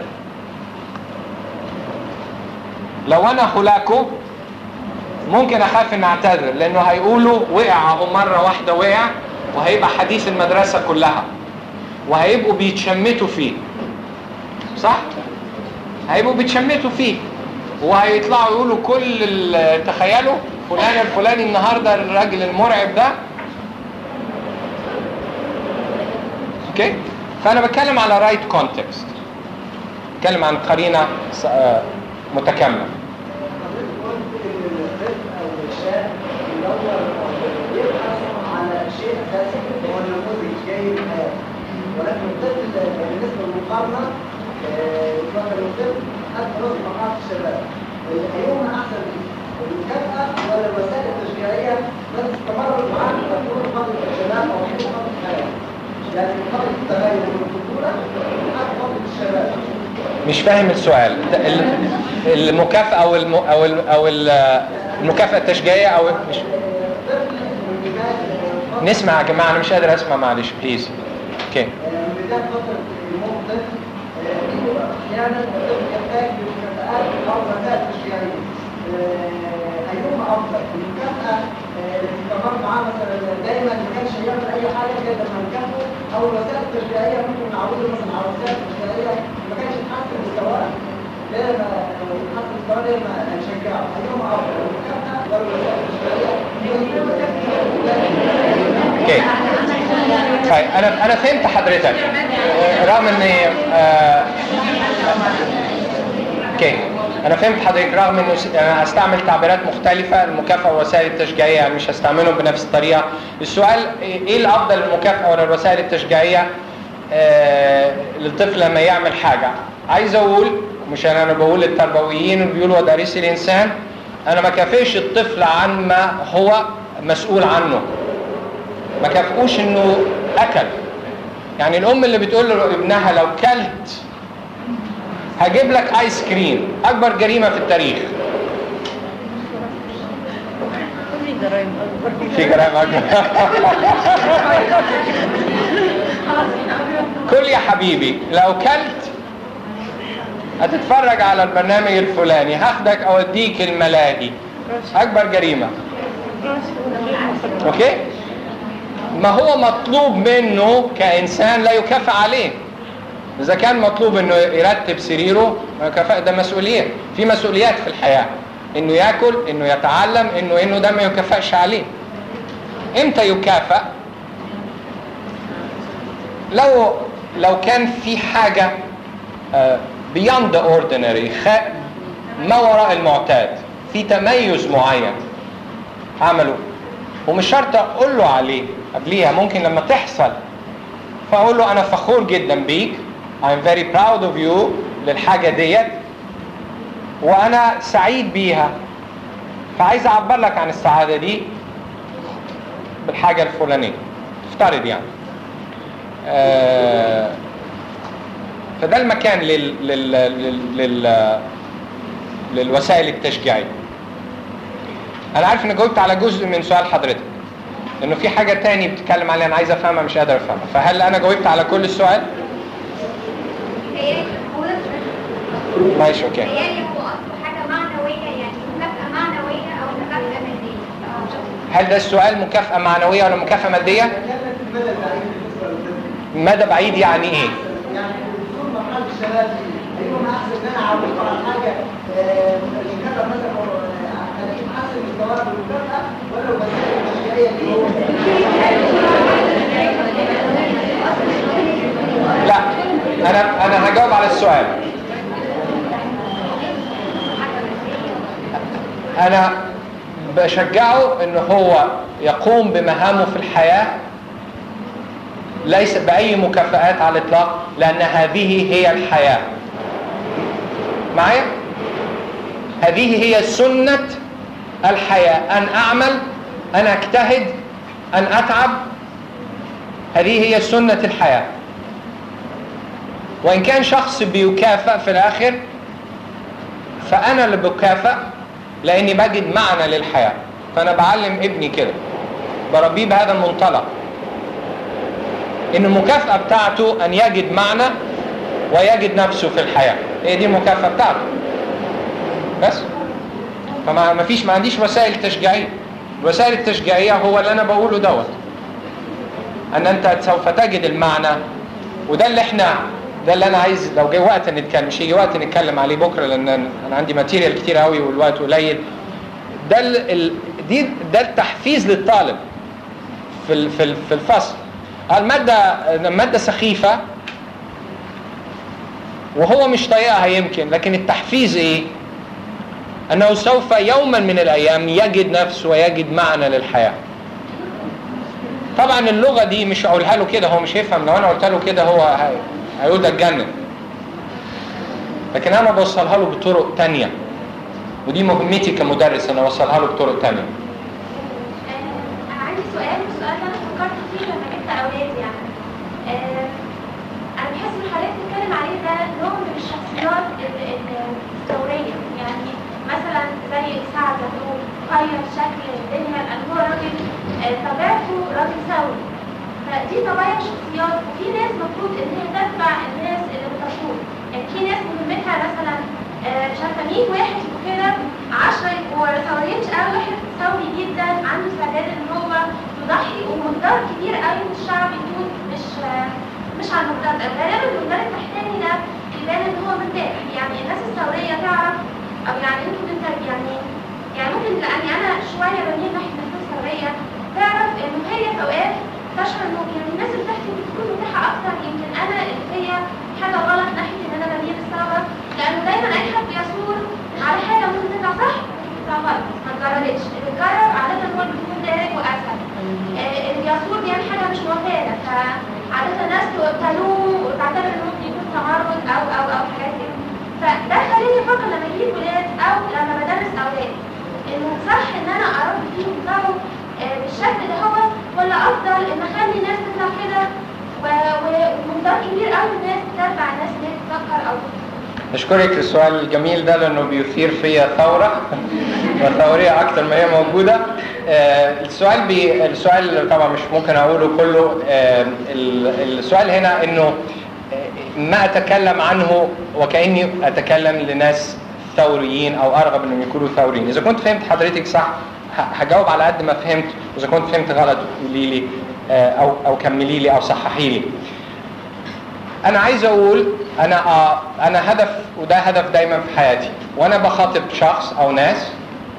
لو انا هلاكو ممكن اخاف ان اعتذر، لانه هيقولوا وقع اهو مره واحده وقع، وهيبقى حديث المدرسه كلها، وهيبقوا بيتشمتوا فيه. صح؟ هيبقوا بيتشمتوا فيه، وهيطلعوا يقولوا كل تخيلوا فلان الفلاني النهارده الراجل المرعب ده. اوكي؟ فانا بتكلم على رايت كونتكست، بتكلم عن قرينه متكامله. ولكن الطفل بالنسبه للمقارنه يفضل الطفل حتى رغم مقاطع الشباب ايهما احسن، المكافاه ولا الوسائل التشجيعيه التي استمرت معانا تكون فتره الشباب او حين فتره الحياه؟ يعني فتره التغير من الطفوله لحد فتره الشباب. مش فاهم السؤال. المكافاه او الم... او ال... او المكافاه التشجيعيه او مش نسمع يا جماعه، انا مش قادر اسمع، معلش بليز. اوكي. بدايه فتره الموقف احيانا الطفل يحتاج لمكافآت او وسائل تشجيعيه. ايهما افضل؟ المكافاه اللي بتتمر معاه مثلا دايما ما كانش يعمل اي حاجه غير لما نكافئه، او الوسائل التشجيعيه ممكن نعوده مثلا على الوسائل التشجيعيه ما كانش يتحسن مستواه، ليه ما يتحسن مستواه ليه ما نشجعه؟ ايهما افضل المكافاه ولا الوسائل التشجيعيه؟ اوكي. طيب انا انا فهمت حضرتك رغم ان آه... اوكي انا فهمت حضرتك رغم انه انا هستعمل تعبيرات مختلفه، المكافاه والوسائل التشجيعيه يعني مش هستعملهم بنفس الطريقه. السؤال ايه الافضل، المكافاه ولا الوسائل التشجيعيه آه... للطفل لما يعمل حاجه؟ عايز اقول مش انا انا بقول للتربويين اللي بيقولوا ودارسي الانسان، انا ما كافئش الطفل عن ما هو مسؤول عنه، ما كافئوش انه اكل. يعني الام اللي بتقول لابنها لو كلت هجيب لك ايس كريم، اكبر جريمه في التاريخ. في جرائم اكبر. كل يا حبيبي لو كلت هتتفرج على البرنامج الفلاني، هاخدك اوديك الملاهي، اكبر جريمه. اوكي؟ ما هو مطلوب منه كإنسان لا يكافئ عليه. إذا كان مطلوب إنه يرتب سريره كفاءة، ده مسؤولية، في مسؤوليات في الحياة، إنه يأكل، إنه يتعلم، إنه إنه ده ما يكافئش عليه. إمتى يكافئ؟ لو لو كان في حاجة uh, beyond the ordinary، ما وراء المعتاد، في تميز معين عمله، ومش شرط أقول له عليه قبليها، ممكن لما تحصل فأقول له أنا فخور جدا بيك، I'm very proud of you للحاجة ديت، وأنا سعيد بيها، فعايز أعبر لك عن السعادة دي بالحاجة الفلانية، افترض يعني. آه فده المكان لل لل لل لل للوسائل التشجيعية. أنا عارف إني جاوبت على جزء من سؤال حضرتك، إنه في حاجة تاني بتتكلم عليها أنا عايز أفهمها مش قادر أفهمها، فهل أنا جاوبت على كل السؤال؟ ماشي أوكي. يعني هو أصله حاجة معنوية، يعني مكافأة معنوية أو مكافأة مادية؟ هل ده السؤال مكافأة معنوية ولا مكافأة مادية؟ مدى بعيد يعني إيه؟ يعني بدون مرحلة الشباب دي، أيهما أحسن إن أنا أعوده على حاجة المكافأة مثلا خليه يحسن مستواه بالمكافأة، ولا الوسائل التشجيعية اللي هو لا، أنا أنا هجاوب على السؤال. أنا بشجعه إن هو يقوم بمهامه في الحياة ليس بأي مكافآت على الإطلاق، لأن هذه هي الحياة. معايا؟ هذه هي سنة الحياة، أن أعمل، أن أجتهد، أن أتعب، هذه هي سنة الحياة. وإن كان شخص بيكافئ في الآخر، فأنا اللي بكافئ لأني بجد معنى للحياة. فأنا بعلم ابني كده، بربيه بهذا المنطلق، إن المكافأة بتاعته أن يجد معنى ويجد نفسه في الحياة، هي دي المكافأة بتاعته بس. فما ما فيش ما عنديش وسائل تشجيعية. الوسائل التشجيعية هو اللي أنا بقوله دوت، أن أنت سوف تجد المعنى، وده اللي إحنا ده اللي أنا عايز لو جه وقت نتكلم، مش يجي وقت نتكلم عليه بكرة لأن أنا عندي ماتيريال كتير قوي والوقت قليل. ده ال... دي ده التحفيز للطالب في في في الفصل. المادة المادة سخيفة وهو مش طايقها يمكن، لكن التحفيز ايه؟ انه سوف يوما من الايام يجد نفسه ويجد معنى للحياة. طبعا اللغة دي مش هقولها له كده، هو مش هيفهم. لو انا قلت له كده هو هيقول ده اتجنن، لكن انا بوصلها له بطرق تانية، ودي مهمتي كمدرس، انا اوصلها له بطرق تانية. أنا عندي سؤال، والسؤال ده أنا فكرت فيه لما جبت أولادي. يعني آه أنا بحس إن حضرتك بتتكلم عليه ده نوع من الشخصيات الثورية، يعني مثلا زي سعد زغلول غير شكل الدنيا لأن هو راجل آه طبيعته راجل ثوري. فدي طبيعة شخصيات، وفي ناس المفروض إن هي تتبع الناس اللي بتقود. يعني في ناس مهمتها مثلا آه شايفة مية واحد وكده عشرة يبقوا ثوريين قوي، واحد ثوري جدا عنده استعداد ان هو يضحي، ومقدار كبير قوي من الشعب يكون مش مش على المقدار ده. غالبا المقدار التحتاني ده يبان ان هو مرتاح، يعني الناس الثوريه تعرف، او يعني انتوا انت يعني يعني ممكن لاني انا شويه بميل ناحيه الناس الثوريه، تعرف انه هي في اوقات تشعر انه يعني الناس اللي تحت بتكون مرتاحه اكتر. يمكن انا اللي فيا حاجه غلط ناحيه ان انا بميل للثوره، لانه دايما اي حد بيثور على حاجه ممكن تطلع صح تطلع غلط، ما اتجربتش. اللي اتجرب عاده هو اللي بيكون دارج واسهل. آه اللي بيثور بيعمل حاجه مش معتاده، فعاده الناس تلومه وتعتبر انه ممكن يكون تمرد او او او حاجات كده. فده خليني افكر لما اجيب ولاد او لما بدرس اولاد انه صح ان انا اربي فيهم يطلعوا آه بالشكل ده هو، ولا افضل ان اخلي الناس تطلع كده ومقدار كبير قوي الناس تتبع الناس اللي تفكر او أشكرك السؤال الجميل ده لأنه بيثير فيا ثورة وثورية أكتر ما هي موجودة. آه السؤال بي السؤال طبعا مش ممكن أقوله كله. آه السؤال هنا إنه ما أتكلم عنه وكأني أتكلم لناس ثوريين أو أرغب إنهم يكونوا ثوريين. إذا كنت فهمت حضرتك صح هجاوب على قد ما فهمت، وإذا كنت فهمت غلط قولي لي آه أو أو كملي لي أو صححي لي. أنا عايز أقول أنا آه أنا هدف، وده هدف دايما في حياتي وأنا بخاطب شخص أو ناس،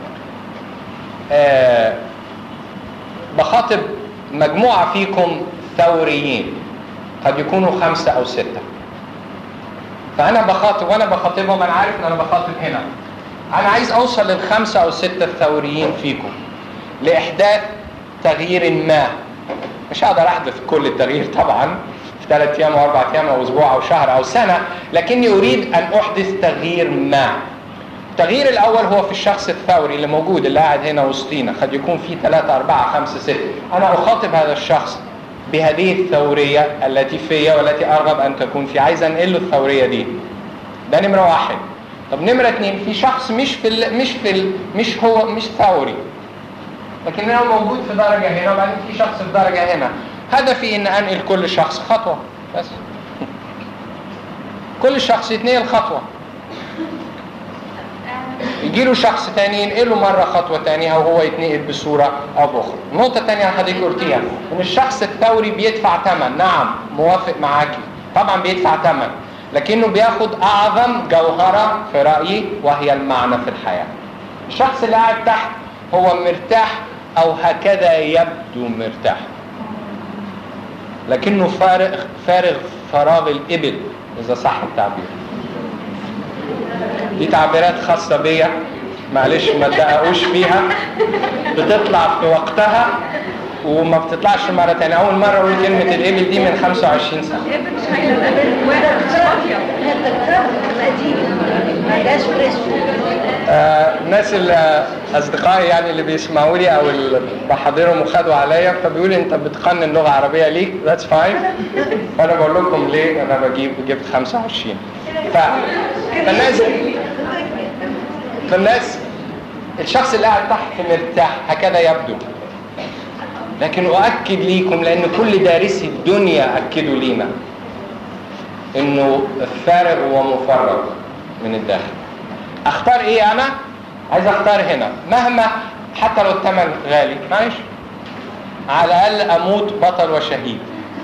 آه بخاطب مجموعة فيكم ثوريين قد يكونوا خمسة أو ستة. فأنا بخاطب وأنا بخاطبهم أنا عارف إن أنا بخاطب هنا. أنا عايز أوصل للخمسة أو ستة الثوريين فيكم لإحداث تغيير ما. مش هقدر أحدث كل التغيير طبعا في ثلاث أيام أو أربع أيام أو أسبوع أو شهر أو سنة، لكني أريد أن أحدث تغيير ما. التغيير الأول هو في الشخص الثوري اللي موجود اللي قاعد هنا وسطينا، قد يكون فيه ثلاثة أربعة خمسة ستة. أنا أخاطب هذا الشخص بهذه الثورية التي فيا والتي أرغب أن تكون في، عايز أنقل له الثورية دي. ده نمرة واحد. طب نمرة اثنين، في شخص مش في ال مش في ال مش هو مش ثوري، لكن أنا موجود في درجة هنا وبعدين في شخص في درجة هنا. هدفي إن أنقل كل شخص خطوة بس. كل شخص يتنقل خطوة، يجي له شخص تاني ينقله مرة خطوة تانية أو هو يتنقل بصورة أو بأخرى. النقطة التانية اللي حضرتك قلتيها إن الشخص الثوري بيدفع ثمن. نعم موافق معاكي، طبعا بيدفع ثمن، لكنه بياخد أعظم جوهرة في رأيي وهي المعنى في الحياة. الشخص اللي قاعد تحت هو مرتاح أو هكذا يبدو مرتاح، لكنه فارغ فارغ فراغ الإبل إذا صح التعبير. دي تعبيرات خاصة بيا معلش ما تدققوش فيها، بتطلع في وقتها وما بتطلعش مرة تانية. أول مرة أقول كلمة الإبل دي من خمسة وعشرين سنة. الإبل مش هي الإبل واحد مش فاضية. آه الناس اللي أصدقائي يعني اللي بيسمعوا لي أو اللي بحضرهم وخدوا عليا فبيقولوا أنت بتقنن لغة عربية ليك، that's fine. فأنا بقول لكم ليه أنا بجيب جبت خمسة وعشرين. ف... فالناس فالناس الشخص اللي قاعد تحت مرتاح هكذا يبدو، لكن أؤكد ليكم لأن كل دارسي الدنيا أكدوا لينا إنه فارغ ومفرغ من الداخل. أختار إيه أنا؟ عايز أختار هنا مهما حتى لو الثمن غالي، معلش على الأقل أموت بطل وشهيد.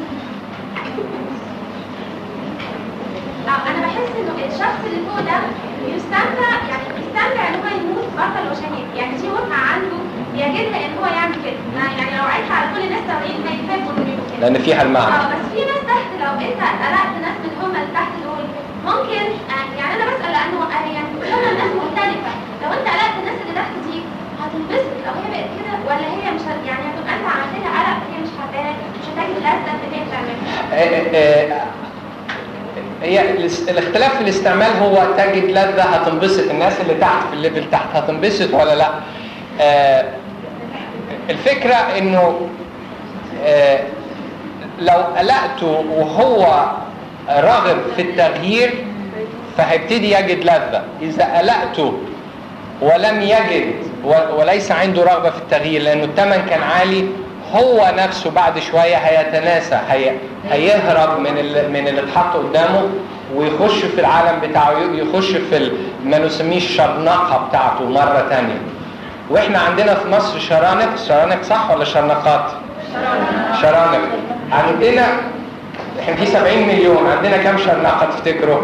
أنا بحس إنه الشخص اللي فوق ده بيستمتع، يعني بيستمتع إن هو يموت بطل وشهيد، يعني دي متعة عنده يجدها إن هو يعمل كده. يعني لو عيش على كل الناس الثوريين هيحبوا إنه يبقوا كده. لأن فيها المعنى. اه بس في ناس تحت لو أنت قلقت ناس من هم اللي تحت دول ممكن يعني أنا بسأل لأنه يعني هم الناس مختلفة. لو أنت قلقت الناس اللي تحت دي هتنبسط لو هي بقت كده، ولا هي مش يعني هتبقى أنت عملت لها قلق هي مش حباها مش هتجد لذة إن هي بتعملها. هي الاختلاف في الاستعمال هو تجد لذة هتنبسط. الناس اللي تحت في الليفل تحت هتنبسط ولا لا؟ آه الفكرة انه آه لو قلقته وهو راغب في التغيير فهيبتدي يجد لذة. اذا قلقته ولم يجد وليس عنده رغبة في التغيير لانه الثمن كان عالي هو نفسه بعد شويه هيتناسى، هي هيهرب من ال... من اللي اتحط قدامه ويخش في العالم بتاعه، يخش في ال... ما نسميه الشرنقه بتاعته مره ثانيه. واحنا عندنا في مصر شرانق، شرانق صح ولا شرنقات؟ شرانق. عندنا احنا في سبعين مليون، عندنا كم شرنقه تفتكروا؟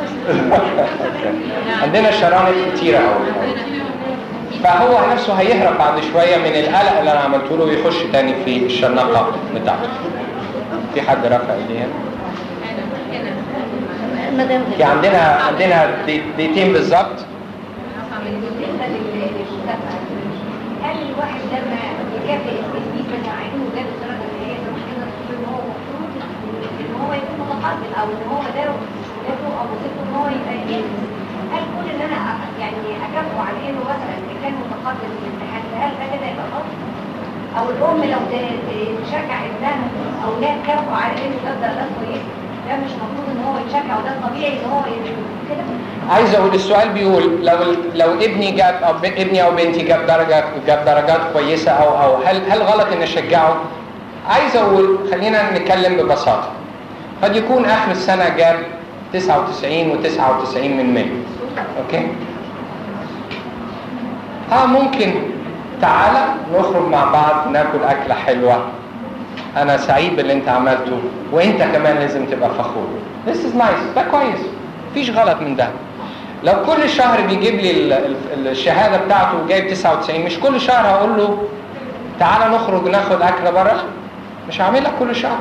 عندنا شرانق كتيره قوي. فهو نفسه هيهرب بعد شويه من القلق اللي انا عملته له ويخش تاني في الشرنقه بتاعته. في حد رفع ايديه؟ في عندنا عندنا دقيقتين بالظبط. هل الواحد لما يكافئ التلميذ بتاعته وجاب الدرجه اللي هي كده ان هو المفروض ان هو يكون متقدم او ان هو داره شغلته او وظيفته ان هو يبقى يدرس، هل كل ان انا يعني اكافئه على انه مثلا كان متقدم في الامتحان هل ده كده يبقى غلط؟ او الام لو تشجع ابنها او لا تكافئه على انه ده درجات كويسه، ده مش المفروض ان هو يتشجع وده الطبيعي ان هو كده؟ عايز اقول السؤال بيقول لو لو ابني جاب او ابني او بنتي جاب درجه جاب درجات كويسه او او هل هل غلط ان اشجعه؟ عايز اقول خلينا نتكلم ببساطه. قد يكون اخر السنه جاب تسعة وتسعين وتسعة وتسعين من مية. اوكي؟ اه ممكن تعالى نخرج مع بعض ناكل اكله حلوه. انا سعيد باللي انت عملته وانت كمان لازم تبقى فخور. This is nice. ده كويس. مفيش غلط من ده. لو كل شهر بيجيب لي الشهاده بتاعته وجايب تسعة وتسعين، مش كل شهر هقول له تعالى نخرج ناخد اكله بره. مش هعملها كل شهر،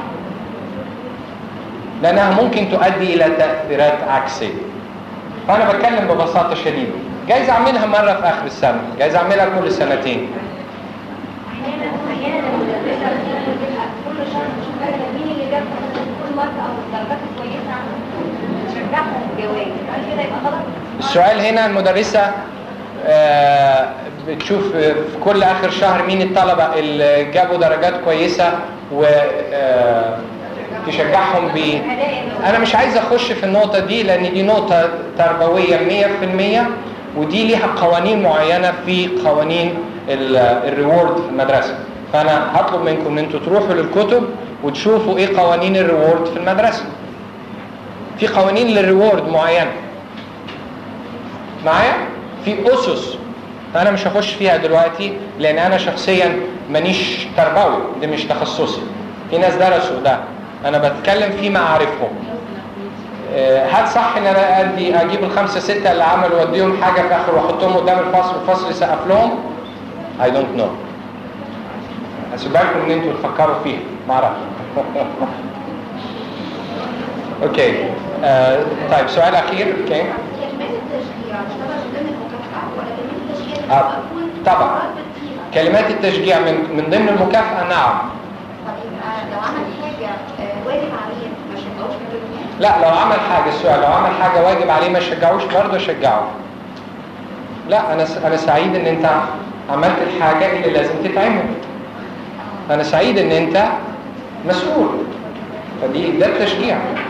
لانها ممكن تؤدي الى تاثيرات عكسيه. فانا بتكلم ببساطه شديده. جايز اعملها مره في اخر السنه، جايز اعملها كل سنتين. احيانا احيانا كل شهر نشوف مين اللي جاب كل مره او الدرجات الكويسه نشجعهم بالجوائز، هل كده يبقى غلط؟ السؤال هنا المدرسه آه بتشوف في كل اخر شهر مين الطلبه اللي جابوا درجات كويسه و آه تشجعهم ب. انا مش عايز اخش في النقطه دي لان دي نقطه تربويه مية في المية ودي ليها قوانين معينه في قوانين الريورد في المدرسه. فانا هطلب منكم ان انتوا تروحوا للكتب وتشوفوا ايه قوانين الريورد في المدرسه. في قوانين للريورد معينه معايا، في اسس انا مش هخش فيها دلوقتي لان انا شخصيا مانيش تربوي، ده مش تخصصي. في ناس درسوا ده، انا بتكلم فيما اعرفهم. هل صح ان انا ادي اجيب الخمسه سته اللي عملوا واديهم حاجه في الاخر واحطهم قدام الفصل والفصل يسقف لهم؟ I don't know. هسيبكم ان انتوا تفكروا فيها، ما اعرفش. اوكي آه، طيب سؤال اخير. اوكي كلمات التشجيع تعتبر ضمن المكافأة ولا كلمات التشجيع آه. طبعا كلمات التشجيع من من ضمن المكافأة. نعم. طب يبقى لو عمل حاجة واجب عليه ما شجعوش بالكلمات؟ لا، لو عمل حاجة السؤال لو عمل حاجة واجب عليه ما شجعوش برضه اشجعه. لا انا انا سعيد ان انت عملت الحاجة اللي لازم تتعمل. انا سعيد ان انت مسؤول، فدي ده التشجيع.